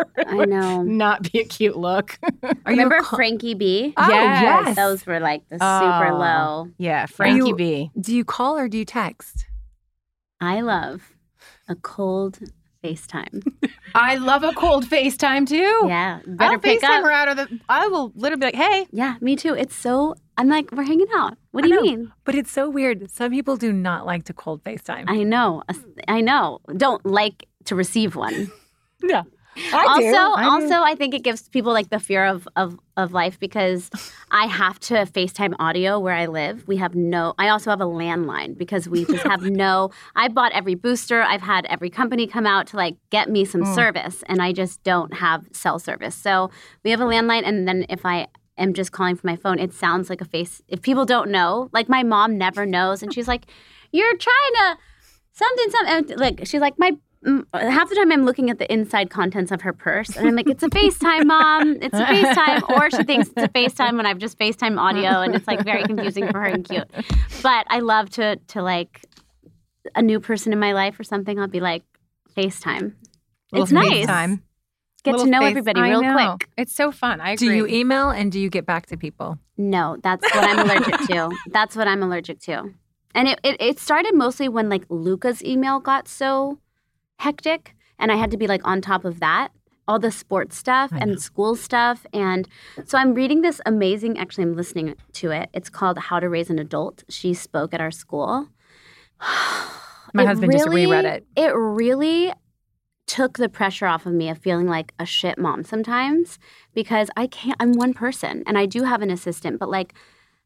I know. Not be a cute look. Are you Remember a co- Frankie B? Oh, Yes. yes. Those were like the super Oh. low. Yeah, Frankie you- B. Do you call or do you text? I love a cold FaceTime. I love a cold FaceTime too. Yeah, better I'll pick FaceTime up. her out of the. I will literally be like, "Hey, Yeah, me too. It's so. I'm like, we're hanging out. What do I you know. mean? But it's so weird. Some people do not like to cold FaceTime. I know. I know. Don't like to receive one. yeah. also, I do. also, I think it gives people like the fear of, of of life because I have to FaceTime audio where I live. We have no. I also have a landline because we just have no. I bought every booster. I've had every company come out to like get me some service, and I just don't have cell service. So we have a landline, and then if I am just calling from my phone, it sounds like a face. If people don't know, like my mom never knows, and she's like, "You're trying to something something." And, like she's like my. Mm, half the time I'm looking at the inside contents of her purse and I'm like, it's a FaceTime, Mom. It's a FaceTime. Or she thinks it's a FaceTime when I've just FaceTime audio and it's like very confusing for her and cute. But I love to to like a new person in my life or something. I'll be like, FaceTime. It's little nice. FaceTime. Get Little to know face- everybody I real know. quick. It's so fun. I Do agree. you email and do you get back to people? No, that's what I'm allergic to. That's what I'm allergic to. And it, it, it started mostly when like Luca's email got so hectic and I had to be like on top of that, all the sports stuff and school stuff. And so I'm reading this amazing, actually I'm listening to it. It's called How to Raise an Adult. She spoke at our school. My It husband just really- reread it. It really took the pressure off of me of feeling like a shit mom sometimes because I can't, I'm one person and I do have an assistant, but like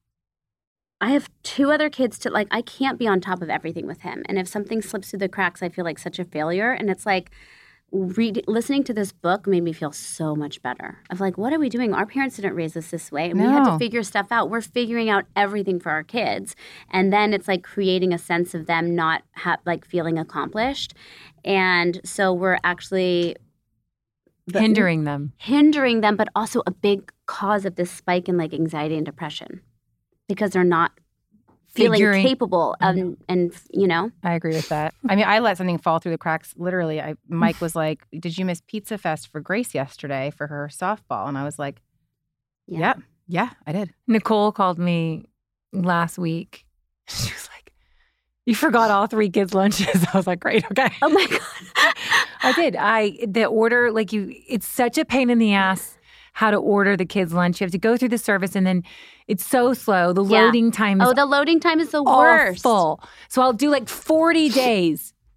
I have two other kids to like, I can't be on top of everything with him. And if something slips through the cracks, I feel like such a failure. And it's like, read, listening to this book made me feel so much better. Of like, what are we doing? Our parents didn't raise us this way. And we had to No. figure stuff out. We're figuring out everything for our kids. And then it's like creating a sense of them not ha- like feeling accomplished. And so we're actually but- Hindering them. hindering them, but also a big cause of this spike in like anxiety and depression because they're not feeling Figuring- capable of, and you know, I agree with that. I mean, I let something fall through the cracks. Literally, I Mike was like, "Did you miss Pizza Fest for Grace yesterday for her softball?" And I was like, Yeah. "Yeah, yeah, I did." Nicole called me last week. She was like, "You forgot all three kids' lunches." I was like, "Great, okay." oh my God. I did. I the order like you. It's such a pain in the ass how to order the kids' lunch. You have to go through the service, and then it's so slow. The Yeah. loading time is Oh, the loading time is the worst. awful. So I'll do like forty days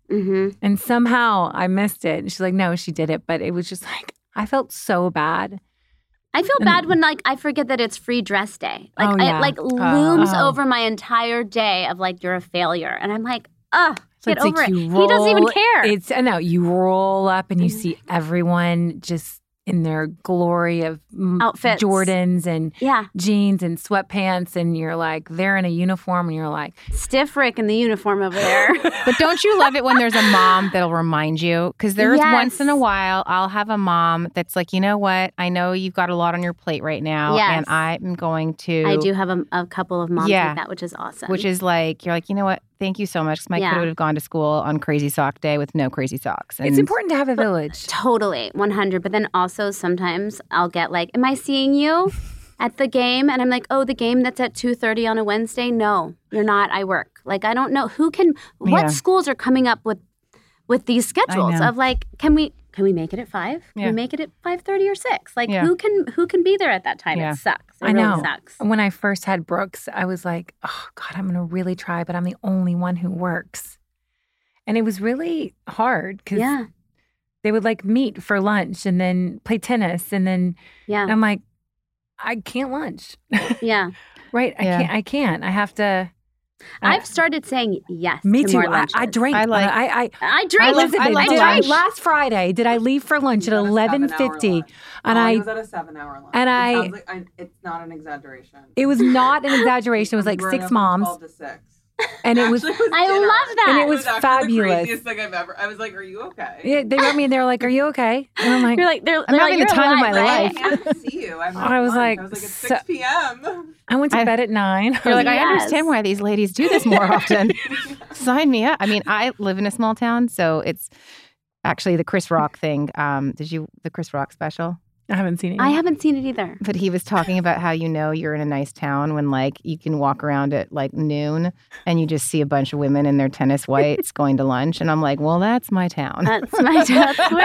Mm-hmm. And somehow I missed it. And she's like, no, she did it. But it was just like, I felt so bad. I feel And- bad when like I forget that it's free dress day. Like Oh, yeah. it like looms Oh. over my entire day of like you're a failure, and I'm like, ugh, So get it's over like it. you He doesn't even roll- care. It's I know you roll up and you see everyone just in their glory of mm, Outfits. Jordans and Yeah, jeans and sweatpants, and you're like they're in a uniform, and you're like, stiff Rick in the uniform over there. But don't you love it when there's a mom that'll remind you? Because there's Yes. once in a while, I'll have a mom that's like, you know what? I know you've got a lot on your plate right now. Yes. And I'm going to. I do have a, a couple of moms Yeah. like that, which is awesome. Which is like, you're like, you know what? Thank you so much. 'Cause my Yeah. kid would have gone to school on crazy sock day with no crazy socks. And it's important to have a village. totally one hundred. But then also sometimes I'll get like, am I seeing you at the game? And I'm like, oh, the game that's at two thirty on a Wednesday? No, you're not. I work. Like, I don't know who can. What Yeah. schools are coming up with with these schedules know. of like, can we can we make it at five? Can Yeah. we make it at five thirty or six? Like, Yeah. who can who can be there at that time? Yeah. It sucks. It I really know. sucks. When I first had Brooks, I was like, oh God, I'm going to really try, but I'm the only one who works. And it was really hard because Yeah, they would like meet for lunch and then play tennis, and then yeah, and I'm like, I can't lunch. yeah. Right? I Yeah. can't. I can't. I have to. I- I've started saying yes. Me to too. More I, lunches. I drank. I like- I. I. I drink. I love- Listen, I love did I, lunch. last Friday, did I leave for lunch at You had a eleven seven-hour fifty? lunch. And Molly I. was at a seven-hour lunch. and It I- sounds like I- it's not an exaggeration. It was not an exaggeration. It was like We were six up from moms, twelve to six. and it was. Actually, I dinner. love that. And it was actually fabulous. The craziest thing I've ever. I was like, "Are you okay?" Yeah, they wrote me and they were like, "Are you okay?" And I'm like, You're like, they're, I'm they're having like, the "You're time of my alive, right?" life. I can't see you. I'm I was at like, lunch. I was like, it's so- six p.m. I went to I- bed at nine. You're like, I Yes. understand why these ladies do this more often. Sign me up. I mean, I live in a small town, so it's actually the Chris Rock thing. Um, did you the Chris Rock special? I haven't seen it. I yet. haven't seen it either. But he was talking about how you know you're in a nice town when like you can walk around at like noon and you just see a bunch of women in their tennis whites going to lunch, and I'm like, well, that's my town. That's my that's where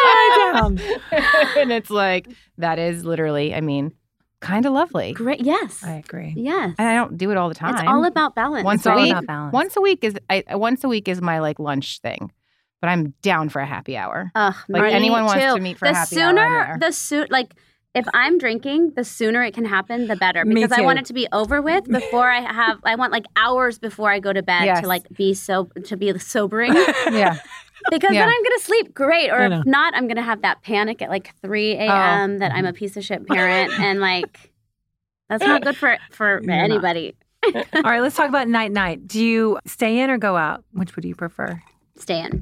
I live. And it's like that is literally, I mean, kind of lovely. Great. Yes. I agree. Yes. And I don't do it all the time. It's all about balance. once It's a all week. about balance. Once a week is I once a week is my like lunch thing, but I'm down for a happy hour. Ugh, Like, me anyone wants too. to meet for a the happy hour, sooner, I'm there. the soon, like if I'm drinking, the sooner it can happen, the better. Me Because I too. want it to be over with before I have. I want like hours before I go to bed Yes. to like be so to be sobering. Yeah. Because Yeah. then I'm gonna sleep great, or I know. if not, I'm gonna have that panic at like three a.m. that I'm a piece of shit parent, and like that's not good for for You're not. anybody. All right, let's talk about night night. Do you stay in or go out? Which would you prefer? Stay in.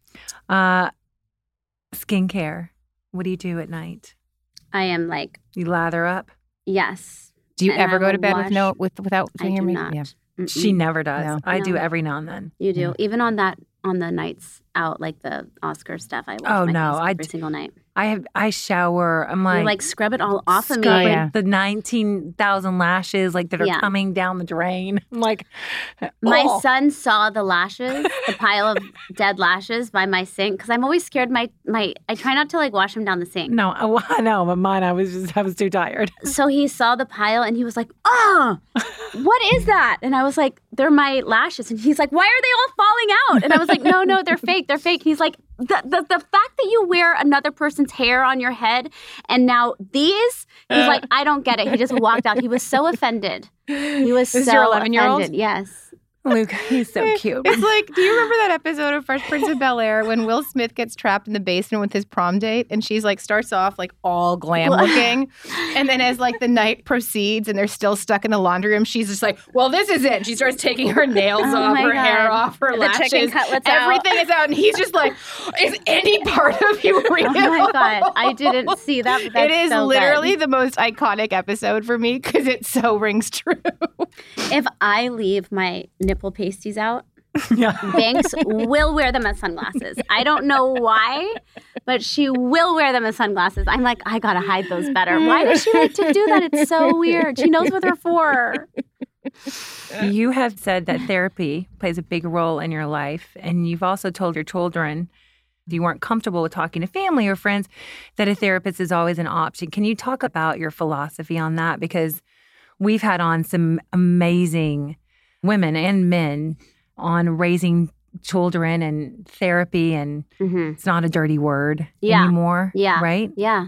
Uh, skincare. What do you do at night? I am like You lather up. yes. Do you And ever I go to will bed with wash- no with without I doing your do makeup? not. Yeah. Mm-mm. She never does. No. I do No. every now and then. You do. Yeah. Even on that on the nights out, like the Oscar stuff, I watch Oh, my no, face I every d- single night. I have. I shower. I'm You like, like scrub it all off of me. scrub yeah. the nineteen thousand lashes like that are Yeah. coming down the drain. I'm like, My oh. son saw the lashes, the pile of dead lashes by my sink, because I'm always scared. My my I try not to like wash them down the sink. No, I, I know, but mine. I was just. I was too tired. So he saw the pile and he was like, "Oh, what is that?" And I was like, "They're my lashes." And he's like, "Why are they all falling out?" And I was like, "No, no, they're fake. They're fake." He's like, the, the the fact that you wear another person's hair on your head and now these, he's like, "I don't get it." He just walked out. He was so offended. He was This is so your eleven-year-old? offended. Yes. Luke, he's so cute. It's like, do you remember that episode of Fresh Prince of Bel-Air when Will Smith gets trapped in the basement with his prom date and she's like starts off like all glam looking, and then as like the night proceeds and they're still stuck in the laundry room, she's just like, well, this is it. And she starts taking her nails Oh off, my her hair God. off, her The lashes, chicken cutlets out. everything is out, and he's just like, is any part of you real? Oh my God. I didn't see that. But that's It is so literally good. the most iconic episode for me because it so rings true. If I leave my nipple pasties out, Yeah. Banks will wear them as sunglasses. I don't know why, but she will wear them as sunglasses. I'm like, I gotta hide those better. Why does she like to do that? It's so weird. She knows what they're for. You have said that therapy plays a big role in your life, and you've also told your children if you weren't comfortable with talking to family or friends, that a therapist is always an option. Can you talk about your philosophy on that? Because we've had on some amazing women and men on raising children and therapy, and Mm-hmm. it's not a dirty word Yeah. anymore. Yeah. Right? Yeah.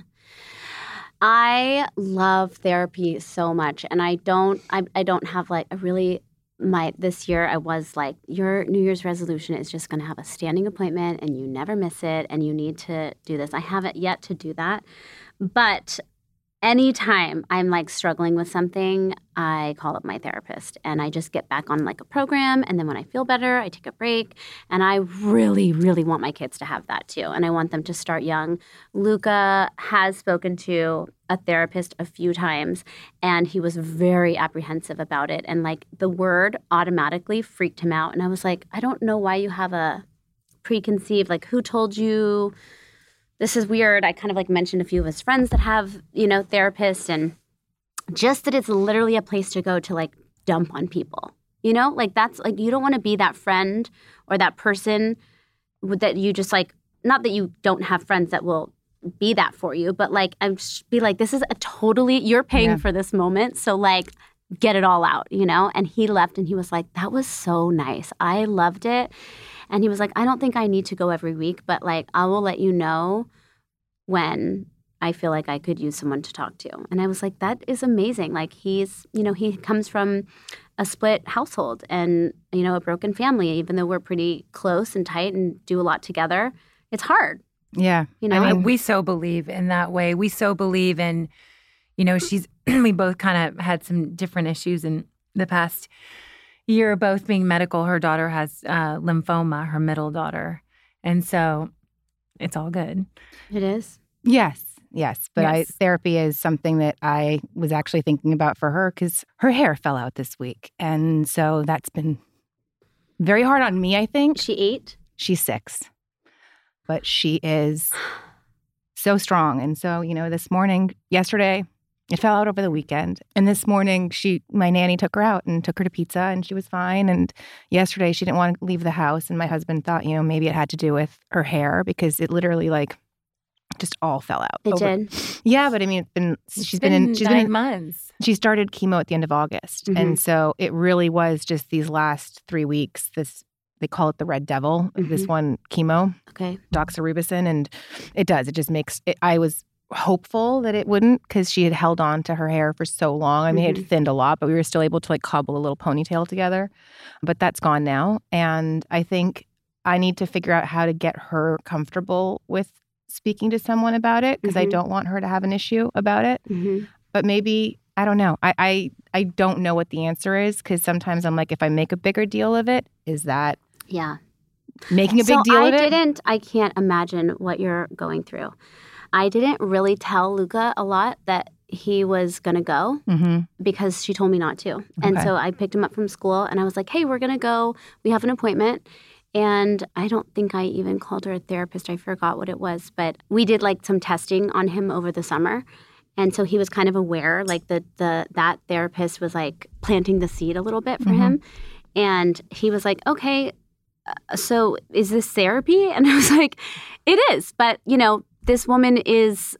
I love therapy so much, and I don't I, I don't have like a really my this year I was like, your New Year's resolution is just going to have a standing appointment and you never miss it and you need to do this. I haven't yet to do that. But anytime I'm like struggling with something, I call up my therapist and I just get back on like a program. And then when I feel better, I take a break. And I really, really want my kids to have that too. And I want them to start young. Luca has spoken to a therapist a few times and he was very apprehensive about it. And like the word automatically freaked him out. And I was like, I don't know why you have a preconceived, like who told you this is weird. I kind of like mentioned a few of his friends that have, you know, therapists, and just that it's literally a place to go to like dump on people, you know, like that's like, you don't want to be that friend or that person with, that you just like, not that you don't have friends that will be that for you, but like, I'm just be like, this is a totally, you're paying Yeah. for this moment. So like, get it all out, you know? And he left and he was like, that was so nice. I loved it. And he was like, I don't think I need to go every week, but like, I will let you know when I feel like I could use someone to talk to. And I was like, that is amazing. Like he's, you know, he comes from a split household and, you know, a broken family, even though we're pretty close and tight and do a lot together. It's hard, Yeah. you know? I mean, we so believe in that way. We so believe in, you know, she's, we both kind of had some different issues in the past year, both being medical. Her daughter has uh, lymphoma, her middle daughter. And so it's all good. It is. Yes. Yes. But I Yes. therapy is something that I was actually thinking about for her because her hair fell out this week. And so that's been very hard on me, I think. She ate. She's six, but she is so strong. And so, you know, this morning, yesterday, it fell out over the weekend. And this morning, she, my nanny took her out and took her to pizza and she was fine. And yesterday, she didn't want to leave the house. And my husband thought, you know, maybe it had to do with her hair because it literally like just all fell out. It over- did. Yeah, but I mean, it's been, It's she's been, in, she's nine been in, months. she started chemo at the end of August. Mhm. And so it really was just these last three weeks, this, they call it the red devil, this Mhm. one chemo, Okay. doxorubicin. And it does, it just makes it, I was hopeful that it wouldn't because she had held on to her hair for so long. I mean, it Mhm. had thinned a lot, but we were still able to like cobble a little ponytail together. But that's gone now. And I think I need to figure out how to get her comfortable with speaking to someone about it because I Mhm. don't want her to have an issue about it. Mm-hmm. But maybe, I don't know. I I, I don't know what the answer is because sometimes I'm like, if I make a bigger deal of it, is that Yeah. making a big so deal I of it? didn't, I can't imagine what you're going through. I didn't really tell Luca a lot that he was going to go Mm-hmm. because she told me not to. And Okay. so I picked him up from school and I was like, hey, we're going to go. We have an appointment. And I don't think I even called her a therapist. I forgot what it was. But we did like some testing on him over the summer. And so he was kind of aware, like the the that therapist was like planting the seed a little bit for Mhm. him. And he was like, okay, uh, so is this therapy? And I was like, it is. But, you know, this woman is,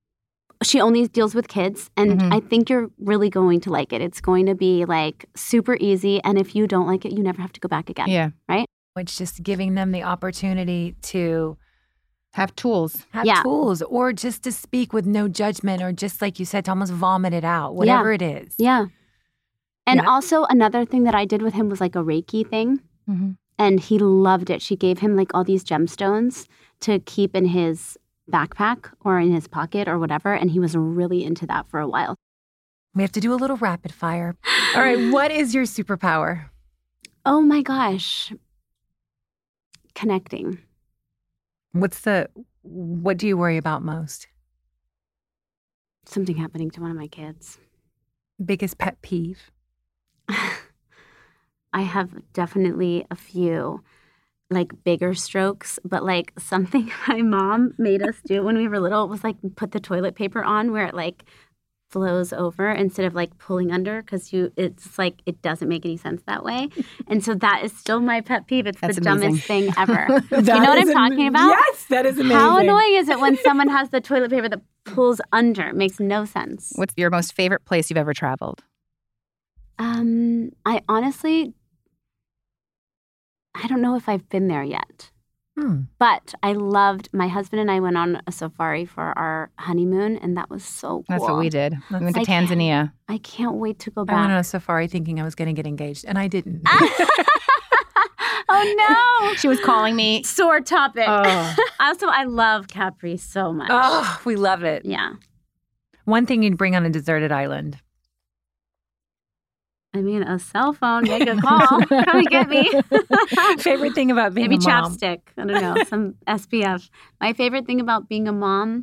she only deals with kids. And Mhm. I think you're really going to like it. It's going to be like super easy. And if you don't like it, you never have to go back again. Yeah. It's just giving them the opportunity to Have tools. have Yeah. tools or just to speak with no judgment or just like you said, to almost vomit it out, whatever it is. Yeah. And Yeah. also another thing that I did with him was like a Reiki thing. Mm-hmm. And he loved it. She gave him like all these gemstones to keep in his backpack or in his pocket or whatever. And he was really into that for a while. We have to do a little rapid fire. All right. What is your superpower? Oh my gosh. Connecting. What's the, what do you worry about most? Something happening to one of my kids. Biggest pet peeve? I have definitely a few like bigger strokes, but like something my mom made us do when we were little was like put the toilet paper on where it like flows over instead of like pulling under because you it's like it doesn't make any sense that way. And so that is still my pet peeve. It's That's the amazing. dumbest thing ever. You know what I'm talking about? Yes, that is amazing. How annoying is it when someone has the toilet paper that pulls under? It makes no sense. What's your most favorite place you've ever traveled? Um, I honestly I don't know if I've been there yet. Hmm. But I loved, my husband and I went on a safari for our honeymoon, and that was so cool. That's what we did. We went to I can't- Tanzania. I can't wait to go I went on back. a safari thinking I was going to get engaged, and I didn't. Oh, no. She was calling me. Sore topic. Oh. Also, I love Capri so much. Oh, we love it. Yeah. One thing you'd bring on a deserted island. I mean, a cell phone, make a call. Come and get me. Favorite thing about being Maybe a mom? chapstick. I don't know. Some S P F. My favorite thing about being a mom,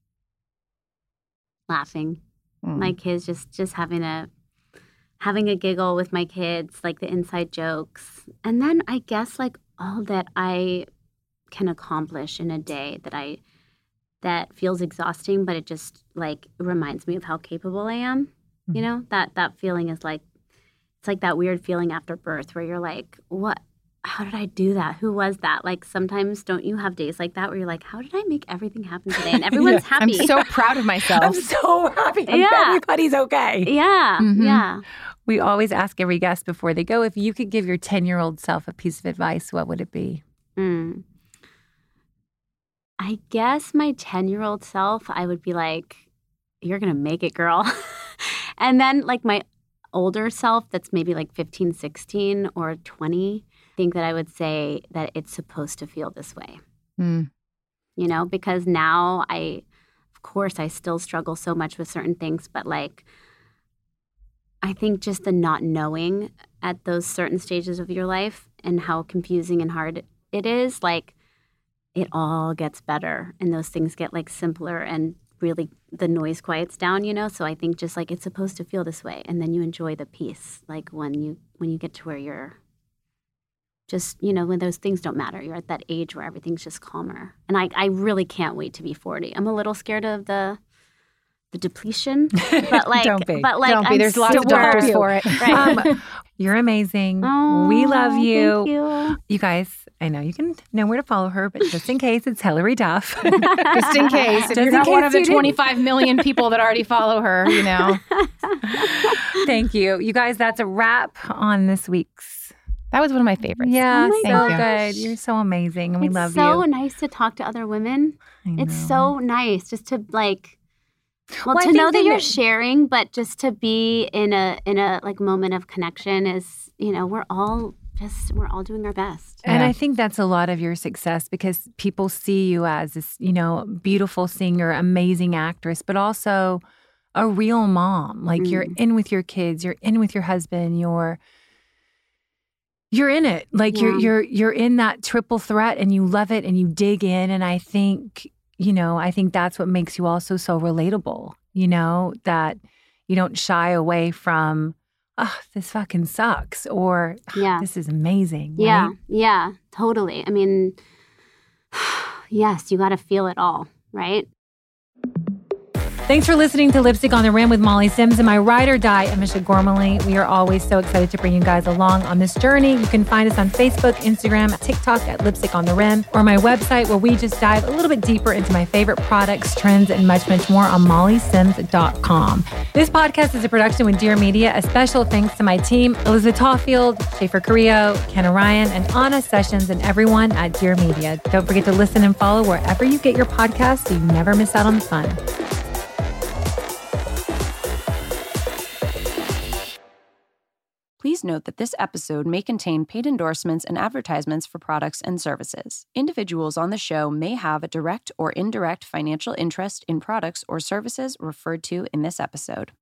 laughing. Mm. My kids just just having a having a giggle with my kids, like the inside jokes. And then I guess like all that I can accomplish in a day that I that feels exhausting, but it just like reminds me of how capable I am. You know, that that feeling is like it's like that weird feeling after birth where you're like, what? How did I do that? Who was that? Like sometimes don't you have days like that where you're like, how did I make everything happen today? And everyone's Yeah, happy. I'm so proud of myself. I'm so happy. Yeah. Everybody's okay. yeah, Mhm. yeah. We always ask every guest before they go, if you could give your ten-year-old self a piece of advice, what would it be? Mm. I guess my ten-year-old self, I would be like, you're going to make it, girl. And then like my older self that's maybe like fifteen, sixteen or twenty, I think that I would say that it's supposed to feel this way. Mm. You know, because now I, of course, I still struggle so much with certain things, but like, I think just the not knowing at those certain stages of your life and how confusing and hard it is, like, it all gets better and those things get like simpler and really the noise quiets down, you know? So I think just like it's supposed to feel this way. And then you enjoy the peace, like when you when you get to where you're just, you know, when those things don't matter. You're at that age where everything's just calmer. And I, I really can't wait to be forty. I'm a little scared of the the depletion. But like Don't be. but like Don't be. I'm There's lots of still- doctors for it. Right. Um, you're amazing. Oh, we love you. Thank you. You guys, I know you can know where to follow her, but just in case, it's Hillary Duff. Just in case. If Just you're in not one case of the you didn't. twenty-five million people that already follow her, you know. Thank you. You guys, that's a wrap on this week's. That was one of my favorites. Yeah, Oh my so gosh. good. You're so amazing, and we It's love so you. nice to talk to other women. I It's know. so nice just to like well, Well, I to think know that that you're it- sharing, but just to be in a in a like moment of connection is, you know, we're all just we're all doing our best. And Yeah. I think that's a lot of your success because people see you as this, you know, beautiful singer, amazing actress, but also a real mom. Like you're Mm. in with your kids, you're in with your husband, you're you're in it. Like you're Yeah. you're you're in that triple threat and you love it and you dig in. And I think, you know, I think that's what makes you also so relatable, you know, that you don't shy away from, oh, this fucking sucks or Yeah. this is amazing. Yeah. right? Yeah, totally. I mean, yes, you got to feel it all, right? Thanks for listening to Lipstick on the Rim with Molly Sims and my ride or die, Amisha Gormley. We are always so excited to bring you guys along on this journey. You can find us on Facebook, Instagram, TikTok at Lipstick on the Rim, or my website where we just dive a little bit deeper into my favorite products, trends, and much, much more on molly sims dot com. This podcast is a production with Dear Media. A special thanks to my team, Elizabeth Tallfield, Schaefer Carrillo, Kenna Ryan, and Anna Sessions, and everyone at Dear Media. Don't forget to listen and follow wherever you get your podcasts so you never miss out on the fun. Please note that this episode may contain paid endorsements and advertisements for products and services. Individuals on the show may have a direct or indirect financial interest in products or services referred to in this episode.